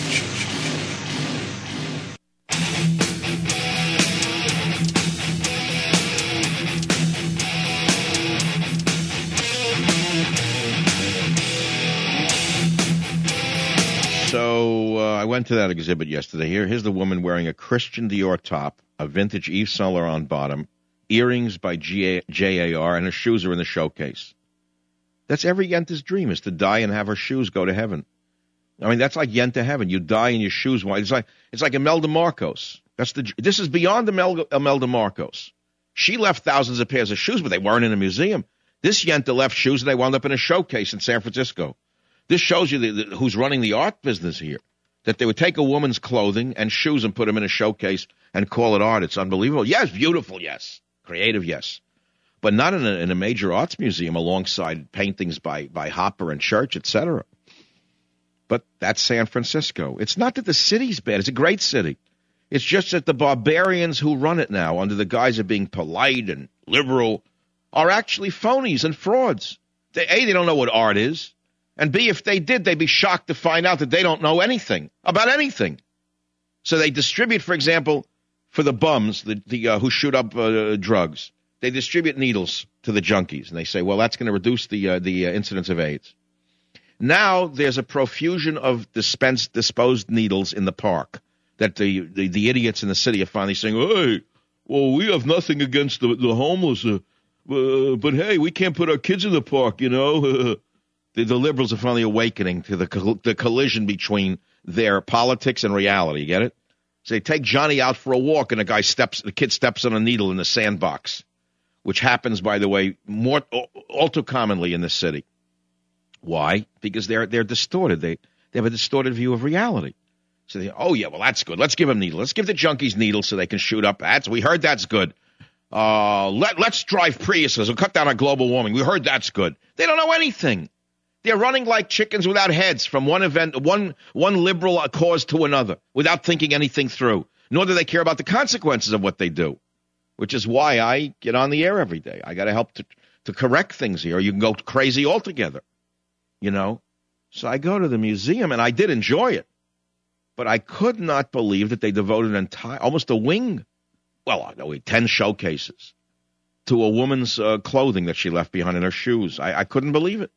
So uh, I went to that exhibit yesterday. Here, here's the woman wearing a Christian Dior top, a vintage Yves Saint Laurent bottom, earrings by J A R, and her shoes are in the showcase. That's every Yente's dream, is to die and have her shoes go to heaven. I mean, that's like Yente heaven. You die and your shoes white. It's like it's like Imelda Marcos. That's the. This is beyond Imelda, Imelda Marcos. She left thousands of pairs of shoes, but they weren't in a museum. This Yente left shoes and they wound up in a showcase in San Francisco. This shows you the, the, who's running the art business here, that they would take a woman's clothing and shoes and put them in a showcase and call it art. It's unbelievable. Yes, beautiful, yes. Creative, yes. But not in a, in a major arts museum alongside paintings by, by Hopper and Church, et cetera. But that's San Francisco. It's not that the city's bad. It's a great city. It's just that the barbarians who run it now, under the guise of being polite and liberal, are actually phonies and frauds. They, A, they don't know what art is. And B, if they did, they'd be shocked to find out that they don't know anything about anything. So they distribute, for example, for the bums the, the uh, who shoot up uh, drugs. They distribute needles to the junkies, and they say, well, that's going to reduce the uh, the uh, incidence of AIDS. Now there's a profusion of dispensed, disposed needles in the park that the, the, the idiots in the city are finally saying, hey, well, we have nothing against the, the homeless, uh, uh, but, hey, we can't put our kids in the park, you know. the, the liberals are finally awakening to the, coll- the collision between their politics and reality. You get it? So they take Johnny out for a walk, and the guy steps, the kid steps on a needle in the sandbox, which happens, by the way, more all too commonly in this city. Why? Because they're they're distorted. They they have a distorted view of reality. So they, oh yeah, well that's good. Let's give them needles. Let's give the junkies needles so they can shoot up. That's we heard that's good. Uh, let let's drive Priuses and cut down on global warming. We heard that's good. They don't know anything. They're running like chickens without heads from one event, one one liberal cause to another, without thinking anything through. Nor do they care about the consequences of what they do, which is why I get on the air every day. I got to help to to correct things here, or you can go crazy altogether. You know, so I go to the museum, and I did enjoy it, but I could not believe that they devoted an entire, almost a wing, well, I know, ten showcases to a woman's uh, clothing that she left behind in her shoes. I, I couldn't believe it.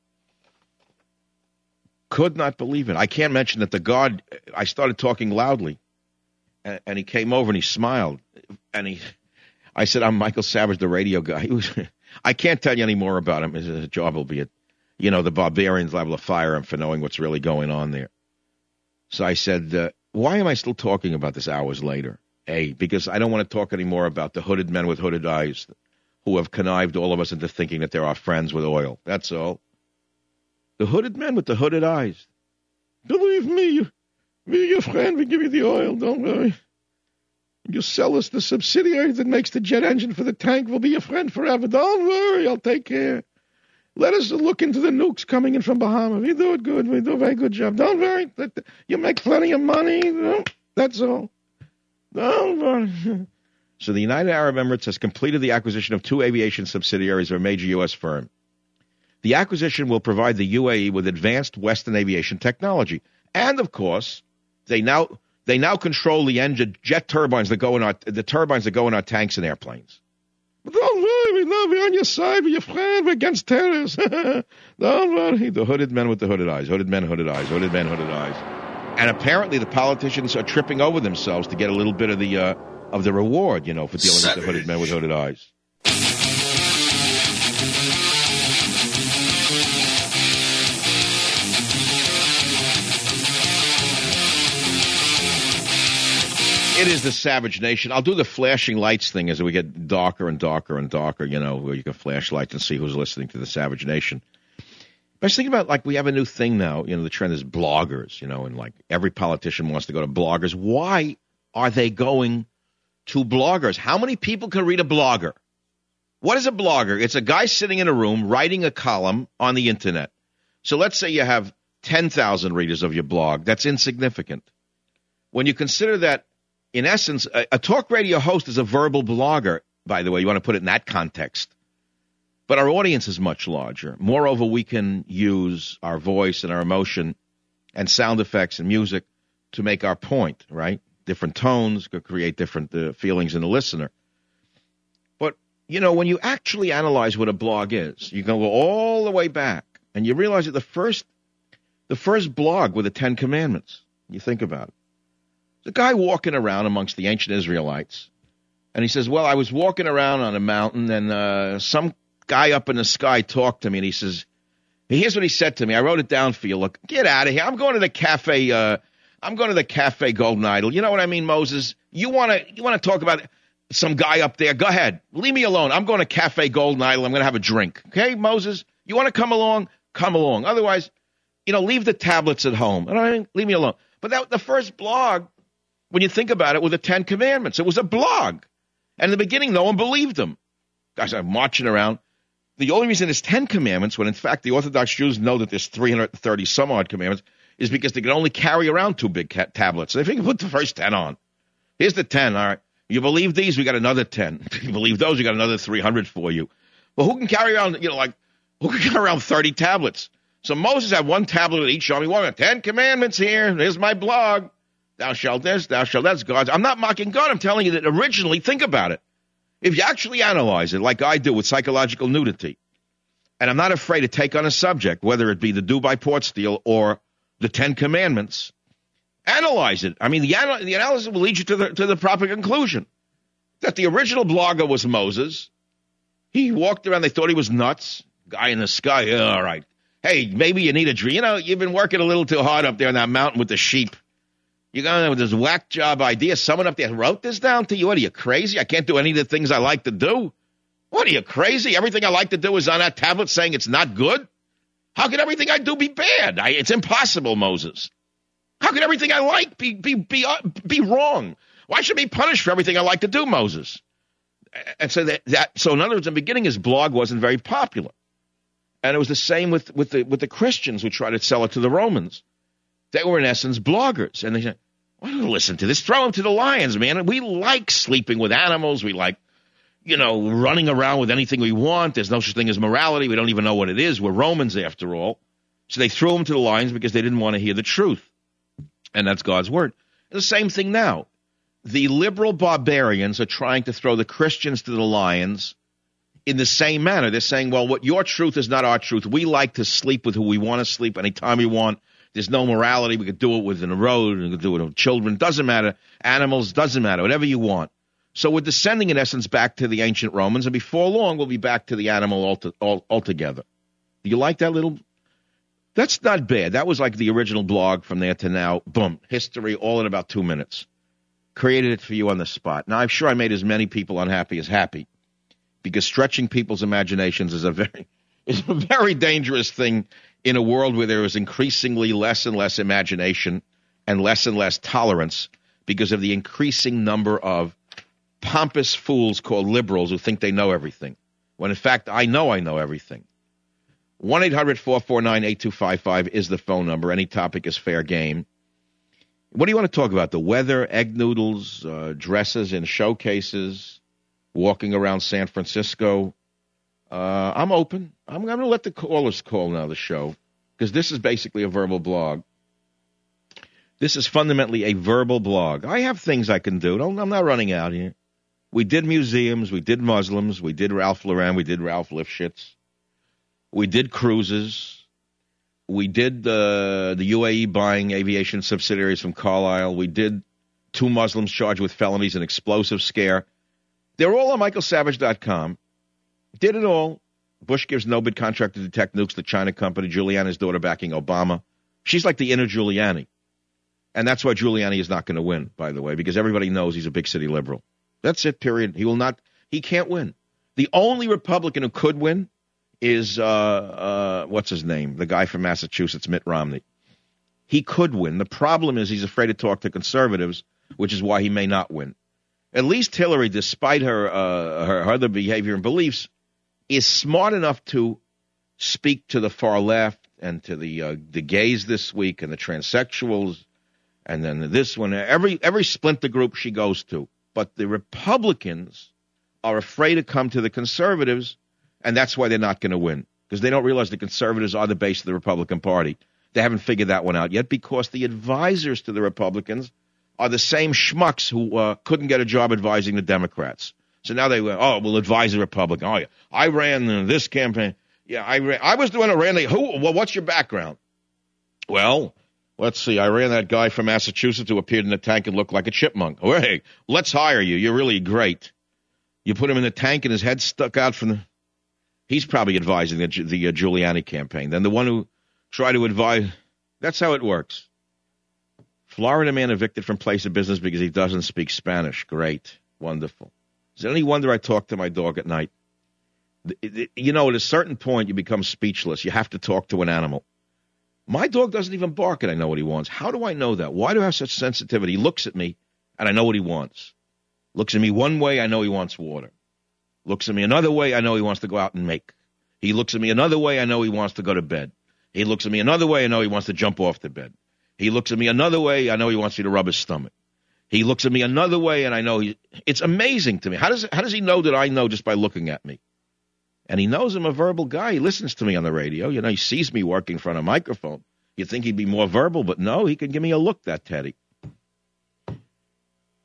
Could not believe it. I can't mention that the guard, I started talking loudly, and, and he came over and he smiled, and he, I said, I'm Michael Savage, the radio guy. He was, I can't tell you any more about him. His job will be at, you know, the barbarians liable to fire him for knowing what's really going on there. So I said, uh, why am I still talking about this hours later? A, because I don't want to talk anymore about the hooded men with hooded eyes who have connived all of us into thinking that they're our friends with oil. That's all. The hooded men with the hooded eyes. Believe me, we're your friend. We give you the oil. Don't worry. You sell us the subsidiary that makes the jet engine for the tank. We'll be your friend forever. Don't worry. I'll take care. Let us look into the nukes coming in from Bahamas. We do it good. We do a very good job. Don't worry. You make plenty of money. That's all. Don't worry. So the United Arab Emirates has completed the acquisition of two aviation subsidiaries of a major U S firm. The acquisition will provide the U A E with advanced Western aviation technology. And, of course, they now they now control the engine jet turbines that go in our the turbines that go in our tanks and airplanes. Don't worry, we love you on your side. We're your friend. We're against terrorists. Don't worry. The hooded men with the hooded eyes. Hooded men, hooded eyes. Hooded men, hooded eyes. And apparently the politicians are tripping over themselves to get a little bit of the uh, of the reward, you know, for dealing Savage. with the hooded men with hooded eyes. It is the Savage Nation. I'll do the flashing lights thing as we get darker and darker and darker, you know, where you can flash lights and see who's listening to the Savage Nation. But I was thinking about, like, we have a new thing now. You know, the trend is bloggers, you know, and, like, every politician wants to go to bloggers. Why are they going to bloggers? How many people can read a blogger? What is a blogger? It's a guy sitting in a room writing a column on the Internet. So let's say you have ten thousand readers of your blog. That's insignificant. When you consider that, in essence, a, a talk radio host is a verbal blogger, by the way. You want to put it in that context. But our audience is much larger. Moreover, we can use our voice and our emotion and sound effects and music to make our point, right? Different tones could create different uh, feelings in the listener. But, you know, when you actually analyze what a blog is, you can go all the way back, and you realize that the first, the first blog were the Ten Commandments. You think about it. The guy walking around amongst the ancient Israelites, and he says, well, I was walking around on a mountain, and uh, some guy up in the sky talked to me, and he says, here's what he said to me. I wrote it down for you. Look, get out of here. I'm going to the cafe. Uh, I'm going to the cafe Golden Idol. You know what I mean, Moses? You want to you want to talk about some guy up there? Go ahead. Leave me alone. I'm going to cafe Golden Idol. I'm going to have a drink. Okay, Moses? You want to come along? Come along. Otherwise, you know, leave the tablets at home. I mean, leave me alone. But that the first blog, when you think about it, were the Ten Commandments. It was a blog. And in the beginning, no one believed them. Guys are marching around. The only reason it's Ten Commandments, when in fact the Orthodox Jews know that there's three hundred thirty some odd commandments, is because they can only carry around two big ca- tablets. So they think, put the first ten on. Here's the ten, all right. You believe these, we got another ten. You believe those, we got another three hundred for you. Well, who can carry around, you know, like, who can carry around thirty tablets? So Moses had one tablet at each army. One, Ten Commandments here. Here's my blog. thou shalt this, thou shalt that's God. I'm not mocking God. I'm telling you that originally, think about it. If you actually analyze it like I do with psychological nudity, and I'm not afraid to take on a subject, whether it be the Dubai port steal or the Ten Commandments, analyze it. I mean, the, anal- the analysis will lead you to the, to the proper conclusion that the original blogger was Moses. He walked around. They thought he was nuts. Guy in the sky. Yeah, all right. Hey, maybe you need a dream. You know, you've been working a little too hard up there on that mountain with the sheep. You got with this whack job idea. Someone up there wrote this down to you. What are you, crazy? I can't do any of the things I like to do. What are you, crazy? Everything I like to do is on that tablet saying it's not good? How can everything I do be bad? I, it's impossible, Moses. How can everything I like be be be uh, be wrong? Why should I be punished for everything I like to do, Moses? And so that, that so in other words, in the beginning, his blog wasn't very popular, and it was the same with with the with the Christians who tried to sell it to the Romans. They were in essence bloggers, and they said, "Why don't you listen to this? Throw them to the lions, man. We like sleeping with animals. We like, you know, running around with anything we want. There's no such thing as morality. We don't even know what it is. We're Romans after all." So they threw them to the lions because they didn't want to hear the truth, and that's God's word. The same thing now. The liberal barbarians are trying to throw the Christians to the lions in the same manner. They're saying, well, what your truth is not our truth. We like to sleep with who we want to sleep anytime we want. There's no morality. We could do it within the road. We could do it with children. Doesn't matter. Animals, doesn't matter. Whatever you want. So we're descending, in essence, back to the ancient Romans, and before long, we'll be back to the animal alto- all, altogether. Do you like that little? That's not bad. That was like the original blog from there to now. Boom. History, all in about two minutes. Created it for you on the spot. Now, I'm sure I made as many people unhappy as happy, because stretching people's imaginations is a very is a very dangerous thing in a world where there is increasingly less and less imagination and less and less tolerance because of the increasing number of pompous fools called liberals who think they know everything, when in fact I know I know everything. one eight hundred four four nine eight two five five is the phone number. Any topic is fair game. What do you want to talk about? The weather, egg noodles, uh, dresses in showcases, walking around San Francisco? Uh, I'm open. I'm going to let the callers call now the show, because this is basically a verbal blog. This is fundamentally a verbal blog. I have things I can do. Don't, I'm not running out here. We did museums. We did Muslims. We did Ralph Lauren. We did Ralph Lifshitz. We did cruises. We did uh, the U A E buying aviation subsidiaries from Carlyle. We did two Muslims charged with felonies and explosive scare. They're all on Michael Savage dot com. Did it all. Bush gives no bid contract to detect nukes, the China company. Giuliani's daughter backing Obama. She's like the inner Giuliani. And that's why Giuliani is not going to win, by the way, because everybody knows he's a big city liberal. That's it, period. He will not, he can't win. The only Republican who could win is, uh, uh, what's his name? The guy from Massachusetts, Mitt Romney. He could win. The problem is he's afraid to talk to conservatives, which is why he may not win. At least Hillary, despite her, uh, her, her other behavior and beliefs, is smart enough to speak to the far left and to the uh, the gays this week and the transsexuals and then this one, every every splinter group she goes to. But the Republicans are afraid to come to the conservatives, and that's why they're not going to win, because they don't realize the conservatives are the base of the Republican Party. They haven't figured that one out yet, because the advisors to the Republicans are the same schmucks who uh, couldn't get a job advising the Democrats. So now they went, oh, we'll advise the Republican. Oh, yeah, I ran uh, this campaign. Yeah, I ran. I was doing a Randy. Who? Well, what's your background? Well, let's see. I ran that guy from Massachusetts who appeared in the tank and looked like a chipmunk. Oh, hey, let's hire you. You're really great. You put him in the tank and his head stuck out from the. He's probably advising the, the uh, Giuliani campaign. Then the one who tried to advise. That's how it works. Florida man evicted from place of business because he doesn't speak Spanish. Great. Wonderful. Is it any wonder I talk to my dog at night? You know, at a certain point, you become speechless. You have to talk to an animal. My dog doesn't even bark, and I know what he wants. How do I know that? Why do I have such sensitivity? He looks at me, and I know what he wants. Looks at me one way, I know he wants water. Looks at me another way, I know he wants to go out and make. He looks at me another way, I know he wants to go to bed. He looks at me another way, I know he wants to jump off the bed. He looks at me another way, I know he wants me to rub his stomach. He looks at me another way, and I know he. It's amazing to me. How does how does he know that I know just by looking at me? And he knows I'm a verbal guy. He listens to me on the radio. You know, he sees me working in front of a microphone. You'd think he'd be more verbal, but no, he can give me a look, that Teddy.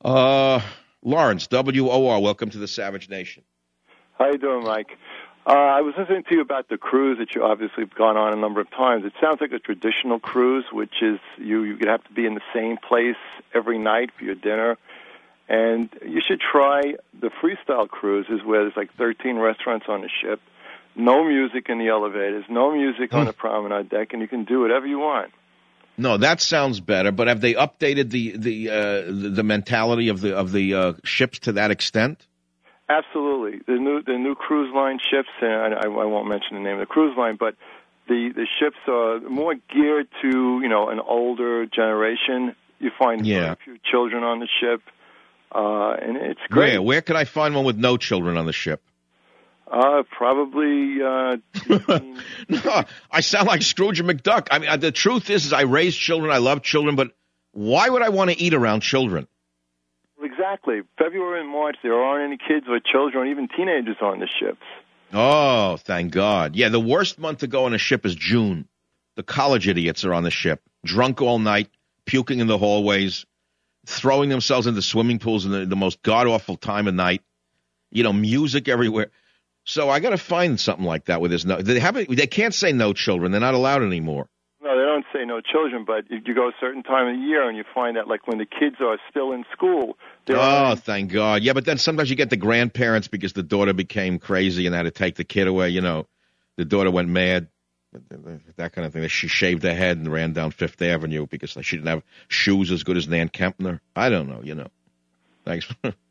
Uh, Lawrence, W O R, welcome to the Savage Nation. How you doing, Mike? Uh, I was listening to you about the cruise that you obviously have gone on a number of times. It sounds like a traditional cruise, which is you you could have to be in the same place every night for your dinner. And you should try the freestyle cruises where there's like thirteen restaurants on the ship, no music in the elevators, no music on the promenade deck, and you can do whatever you want. No, that sounds better. But have they updated the the uh, the, the mentality of the of the uh, ships to that extent? Absolutely. The new the new cruise line ships, and I, I won't mention the name of the cruise line, but the, the ships are more geared to, you know, an older generation. You find yeah. very few children on the ship, uh, and it's great. Where, where could I find one with no children on the ship? Uh, probably. Uh, no, I sound like Scrooge McDuck. I mean, the truth is, is I raise children. I love children, but why would I want to eat around children? Exactly. February and March, there aren't any kids or children or even teenagers on the ships. Oh, thank God. Yeah, the worst month to go on a ship is June. The college idiots are on the ship, drunk all night, puking in the hallways, throwing themselves into swimming pools in the, the most god-awful time of night. You know, music everywhere. So I got to find something like that with this. No, they have they can't say no children. They're not allowed anymore. No, they don't say no children, but you go a certain time of the year and you find that, like, when the kids are still in school. Oh, are... thank God. Yeah, but then sometimes you get the grandparents because the daughter became crazy and had to take the kid away. You know, the daughter went mad, that kind of thing. She shaved her head and ran down Fifth Avenue because she didn't have shoes as good as Nan Kempner. I don't know, you know. Thanks.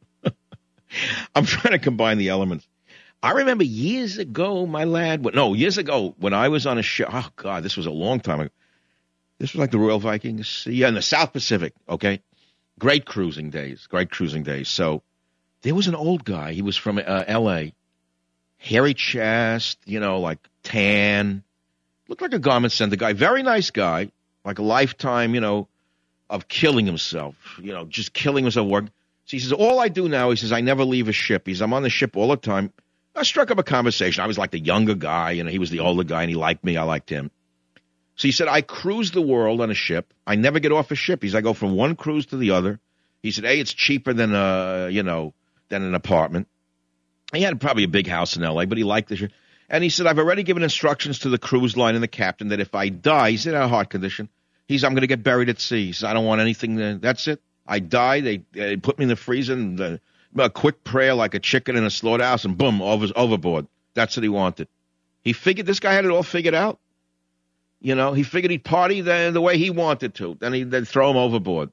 I'm trying to combine the elements. I remember years ago, my lad, no, years ago, when I was on a ship, oh, God, this was a long time ago. This was like the Royal Vikings. Yeah, in the South Pacific, okay? Great cruising days, great cruising days. So there was an old guy. He was from uh, L A, hairy chest, you know, like tan, looked like a garment center guy, very nice guy, like a lifetime, you know, of killing himself, you know, just killing himself work. So he says, all I do now, he says, I never leave a ship. He says, I'm on the ship all the time. I struck up a conversation. I was like the younger guy, you know, he was the older guy, and he liked me. I liked him. So he said, I cruise the world on a ship. I never get off a ship. He said, I go from one cruise to the other. He said, hey, it's cheaper than, uh, you know, than an apartment. He had probably a big house in L A, but he liked the ship. And he said, I've already given instructions to the cruise line and the captain that if I die, he said, I had a heart condition. He said, I'm going to get buried at sea. He said, I don't want anything. To, that's it. I die. They, they put me in the freezer and uh, a quick prayer like a chicken in a slaughterhouse, and boom, over, overboard. That's what he wanted. He figured this guy had it all figured out. You know, he figured he'd party the, the way he wanted to. Then he'd then throw him overboard.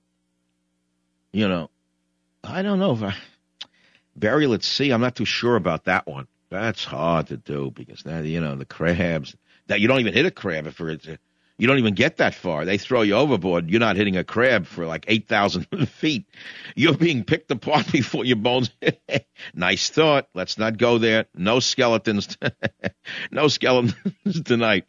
You know, I don't know if I burial at sea. I'm not too sure about that one. That's hard to do because now, you know, the crabs that you don't even hit a crab if it's a, you don't even get that far. They throw you overboard. You're not hitting a crab for like eight thousand feet. You're being picked apart before your bones. Nice thought. Let's not go there. No skeletons. No skeletons tonight.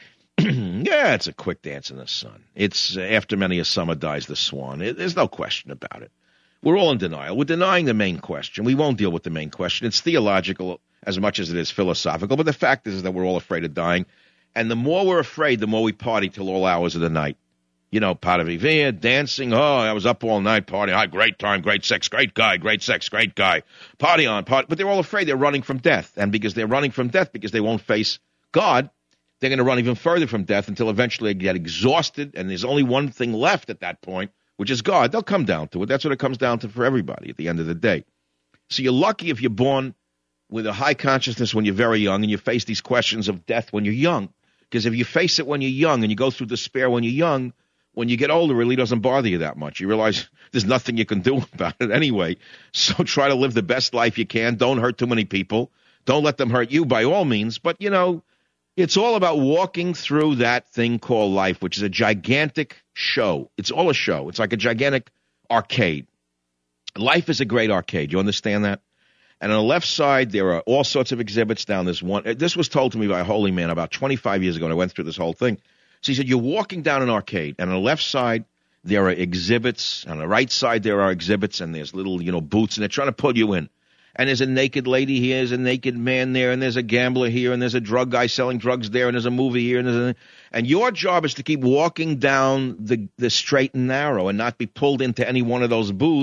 Yeah, it's a quick dance in the sun. It's uh, after many a summer dies the swan. It, there's no question about it. We're all in denial. We're denying the main question. We won't deal with the main question. It's theological as much as it is philosophical. But the fact is, is that we're all afraid of dying. And the more we're afraid, the more we party till all hours of the night. You know, pas de vivre, dancing. Oh, I was up all night partying. Oh, great time, great sex, great guy, great sex, great guy. Party on, party. But they're all afraid they're running from death. And because they're running from death, because they won't face God, they're going to run even further from death until eventually they get exhausted. And there's only one thing left at that point, which is God. They'll come down to it. That's what it comes down to for everybody at the end of the day. So you're lucky if you're born with a high consciousness when you're very young and you face these questions of death when you're young. Because if you face it when you're young and you go through despair when you're young, when you get older, it really doesn't bother you that much. You realize there's nothing you can do about it anyway. So try to live the best life you can. Don't hurt too many people. Don't let them hurt you by all means. But, you know, it's all about walking through that thing called life, which is a gigantic show. It's all a show. It's like a gigantic arcade. Life is a great arcade. You understand that? And on the left side, there are all sorts of exhibits down this one. This was told to me by a holy man about twenty-five years ago, and I went through this whole thing. So he said, you're walking down an arcade, and on the left side, there are exhibits. On the right side, there are exhibits, and there's little, you know, booths, and they're trying to pull you in. And there's a naked lady here, there's a naked man there, and there's a gambler here, and there's a drug guy selling drugs there, and there's a movie here. And, there's a, and your job is to keep walking down the, the straight and narrow and not be pulled into any one of those booths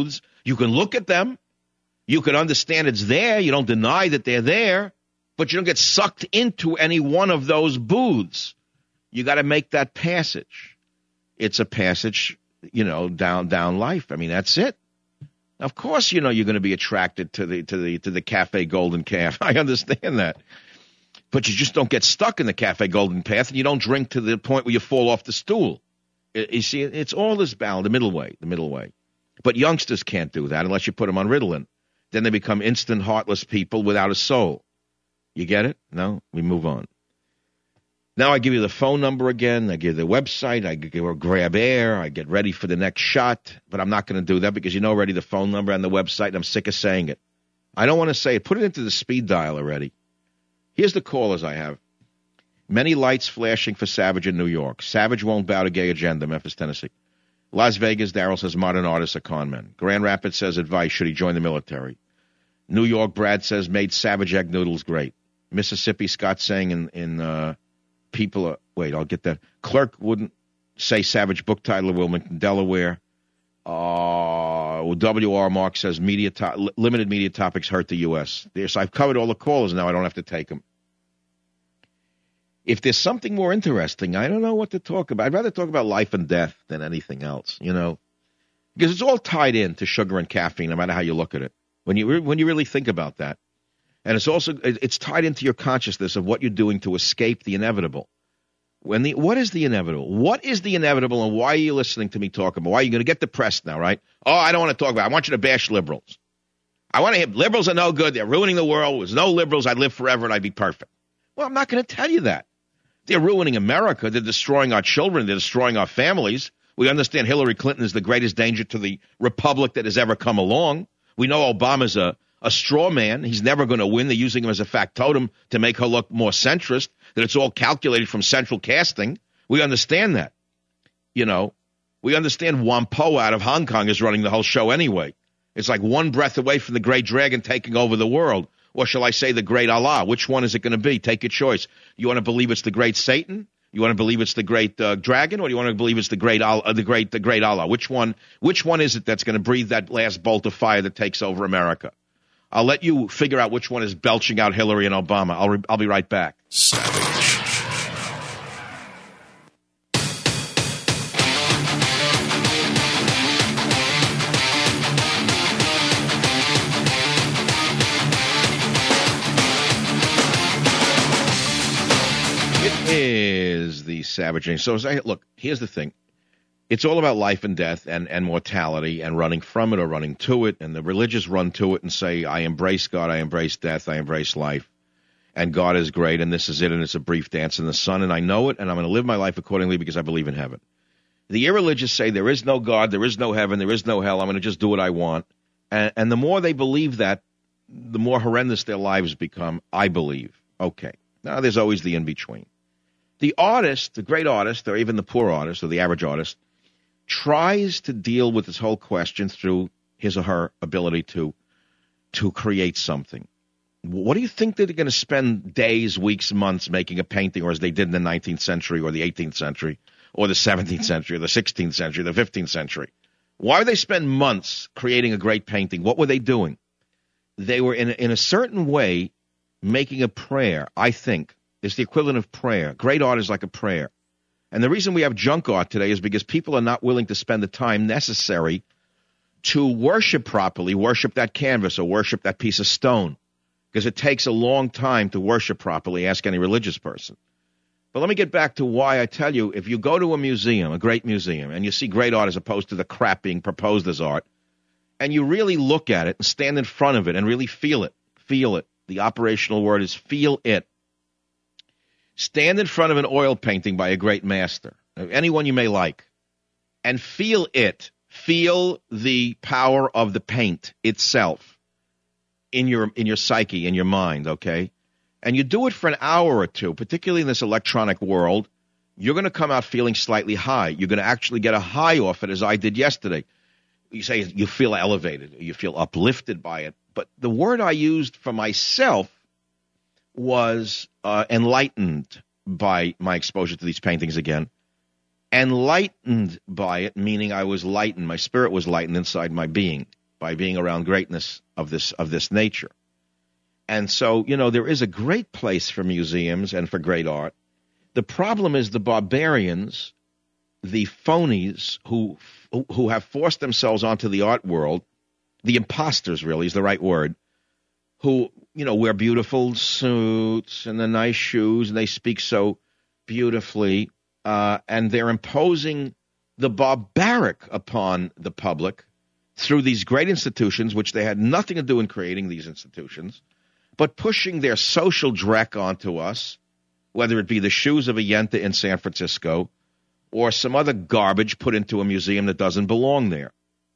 You can look at them. You can understand it's there. You don't deny that they're there, but you don't get sucked into any one of those booths. You got to make that passage. It's a passage, you know, down down life. I mean, that's it. Of course, you know you're going to be attracted to the to the to the Cafe Golden Calf. I understand that, but you just don't get stuck in the Cafe Golden Path, and you don't drink to the point where you fall off the stool. You see, it's all this balance, the middle way, the middle way. But youngsters can't do that unless you put them on Ritalin. Then they become instant, heartless people without a soul. You get it? No? We move on. Now I give you the phone number again. I give you the website. I give her grab air. I get ready for the next shot. But I'm not going to do that because you know already the phone number and the website, and I'm sick of saying it. I don't want to say it. Put it into the speed dial already. Here's the callers I have. Many lights flashing for Savage in New York. Savage won't bow to gay agenda, Memphis, Tennessee. Las Vegas, Darrell says modern artists are con men. Grand Rapids says advice, should he join the military? New York, Brad says made Savage egg noodles great. Mississippi, Scott saying in, in uh, people, are, wait, I'll get that. Clerk wouldn't say Savage book title of Wilmington, Delaware. Uh, W R Mark says media to- limited media topics hurt the U S. Yes, I've covered all the callers now. I don't have to take them. If there's something more interesting, I don't know what to talk about. I'd rather talk about life and death than anything else, you know, because it's all tied in to sugar and caffeine, no matter how you look at it. When you re- when you really think about that, and it's also it's tied into your consciousness of what you're doing to escape the inevitable. When the what is the inevitable? What is the inevitable, and why are you listening to me talk about? Why are you going to get depressed now, right? Oh, I don't want to talk about it. I want you to bash liberals. I want to hear liberals are no good. They're ruining the world. There's no liberals. I'd live forever and I'd be perfect. Well, I'm not going to tell you that. They're ruining America. They're destroying our children. They're destroying our families. We understand Hillary Clinton is the greatest danger to the republic that has ever come along. We know Obama's a, a straw man. He's never going to win. They're using him as a factotum to make her look more centrist, that it's all calculated from central casting. We understand that. You know, we understand Whampoa out of Hong Kong is running the whole show anyway. It's like one breath away from the great dragon taking over the world. Or shall I say the great Allah? Which one is it going to be? Take your choice. You want to believe it's the great Satan? You want to believe it's the great uh, dragon? Or do you want to believe it's the great uh, the great the great Allah? Which one Which one is it that's going to breathe that last bolt of fire that takes over America? I'll let you figure out which one is belching out Hillary and Obama. I'll re- I'll be right back. Savage. Is the Savage Nation. So, as I, look, here's the thing. It's all about life and death and, and mortality and running from it or running to it. And the religious run to it and say, I embrace God, I embrace death, I embrace life. And God is great, and this is it, and it's a brief dance in the sun, and I know it, and I'm going to live my life accordingly because I believe in heaven. The irreligious say there is no God, there is no heaven, there is no hell, I'm going to just do what I want. And, and the more they believe that, the more horrendous their lives become, I believe. Okay. Now, there's always the in-between. The artist, the great artist, or even the poor artist, or the average artist, tries to deal with this whole question through his or her ability to to create something. What do you think they're going to spend days, weeks, months making a painting, or as they did in the nineteenth century, or the eighteenth century, or the seventeenth century, or the sixteenth century, the fifteenth century? Why would they spend months creating a great painting? What were they doing? They were, in, in a certain way, making a prayer, I think. It's the equivalent of prayer. Great art is like a prayer. And the reason we have junk art today is because people are not willing to spend the time necessary to worship properly, worship that canvas or worship that piece of stone, because it takes a long time to worship properly. Ask any religious person. But let me get back to why I tell you, if you go to a museum, a great museum, and you see great art as opposed to the crap being proposed as art, and you really look at it and stand in front of it and really feel it, feel it. The operational word is feel it. Stand in front of an oil painting by a great master, anyone you may like, and feel it. Feel the power of the paint itself in your in your psyche, in your mind, okay? And you do it for an hour or two, particularly in this electronic world, you're going to come out feeling slightly high. You're going to actually get a high off it, as I did yesterday. You say you feel elevated, you feel uplifted by it. But the word I used for myself was uh, enlightened by my exposure to these paintings again. Enlightened by it, meaning I was lightened. My spirit was lightened inside my being. by being around greatness of this of this nature. And so, you know, there is a great place for museums and for great art. The problem is the barbarians, the phonies who who have forced themselves onto the art world, the imposters really is the right word, who, you know, wear beautiful suits and the nice shoes, and they speak so beautifully, uh, and they're imposing the barbaric upon the public through these great institutions, which they had nothing to do in creating these institutions, but pushing their social dreck onto us, whether it be the shoes of a Yenta in San Francisco or some other garbage put into a museum that doesn't belong there.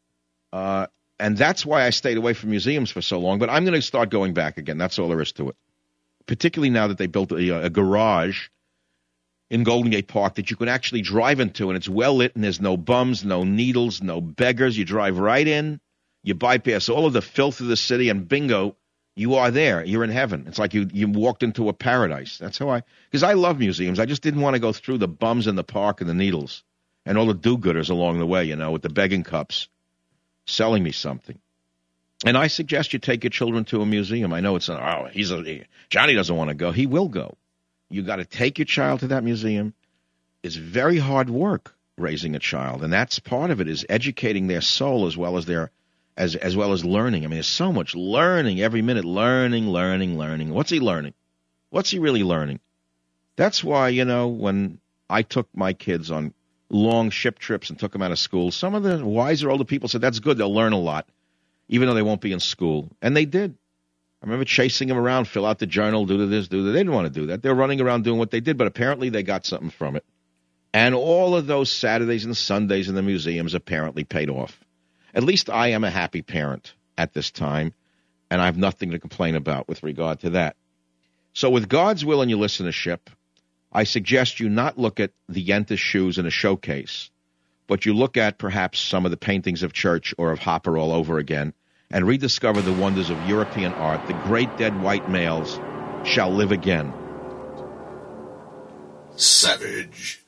Uh, and that's why I stayed away from museums for so long, but I'm going to start going back again. That's all there is to it, particularly now that they built a, a garage in Golden Gate Park that you can actually drive into, and it's well lit, and there's no bums, no needles, no beggars. You drive right in, you bypass all of the filth of the city, and bingo, you are there. You're in heaven. It's like you, you walked into a paradise. That's how I, because I love museums. I just didn't want to go through the bums in the park and the needles and all the do-gooders along the way, you know, with the begging cups selling me something. And I suggest you take your children to a museum. I know it's, not, oh, he's a, Johnny doesn't want to go. He will go. You got to take your child to that museum. It's very hard work raising a child, and that's part of it, is educating their soul as well as their as as well as learning. I mean, there's so much learning every minute, learning, learning, learning. What's he learning? What's he really learning? That's why, you know, when I took my kids on long ship trips and took them out of school, some of the wiser older people said, that's good, they'll learn a lot, even though they won't be in school. And they did. I remember chasing them around, fill out the journal, do this, do that. They didn't want to do that. They were running around doing what they did, but apparently they got something from it. And all of those Saturdays and Sundays in the museums apparently paid off. At least I am a happy parent at this time, and I have nothing to complain about with regard to that. So with God's will in your listenership, I suggest you not look at the Yenta shoes in a showcase, but you look at perhaps some of the paintings of Church or of Hopper all over again, and rediscover the wonders of European art. The great dead white males shall live again. Savage.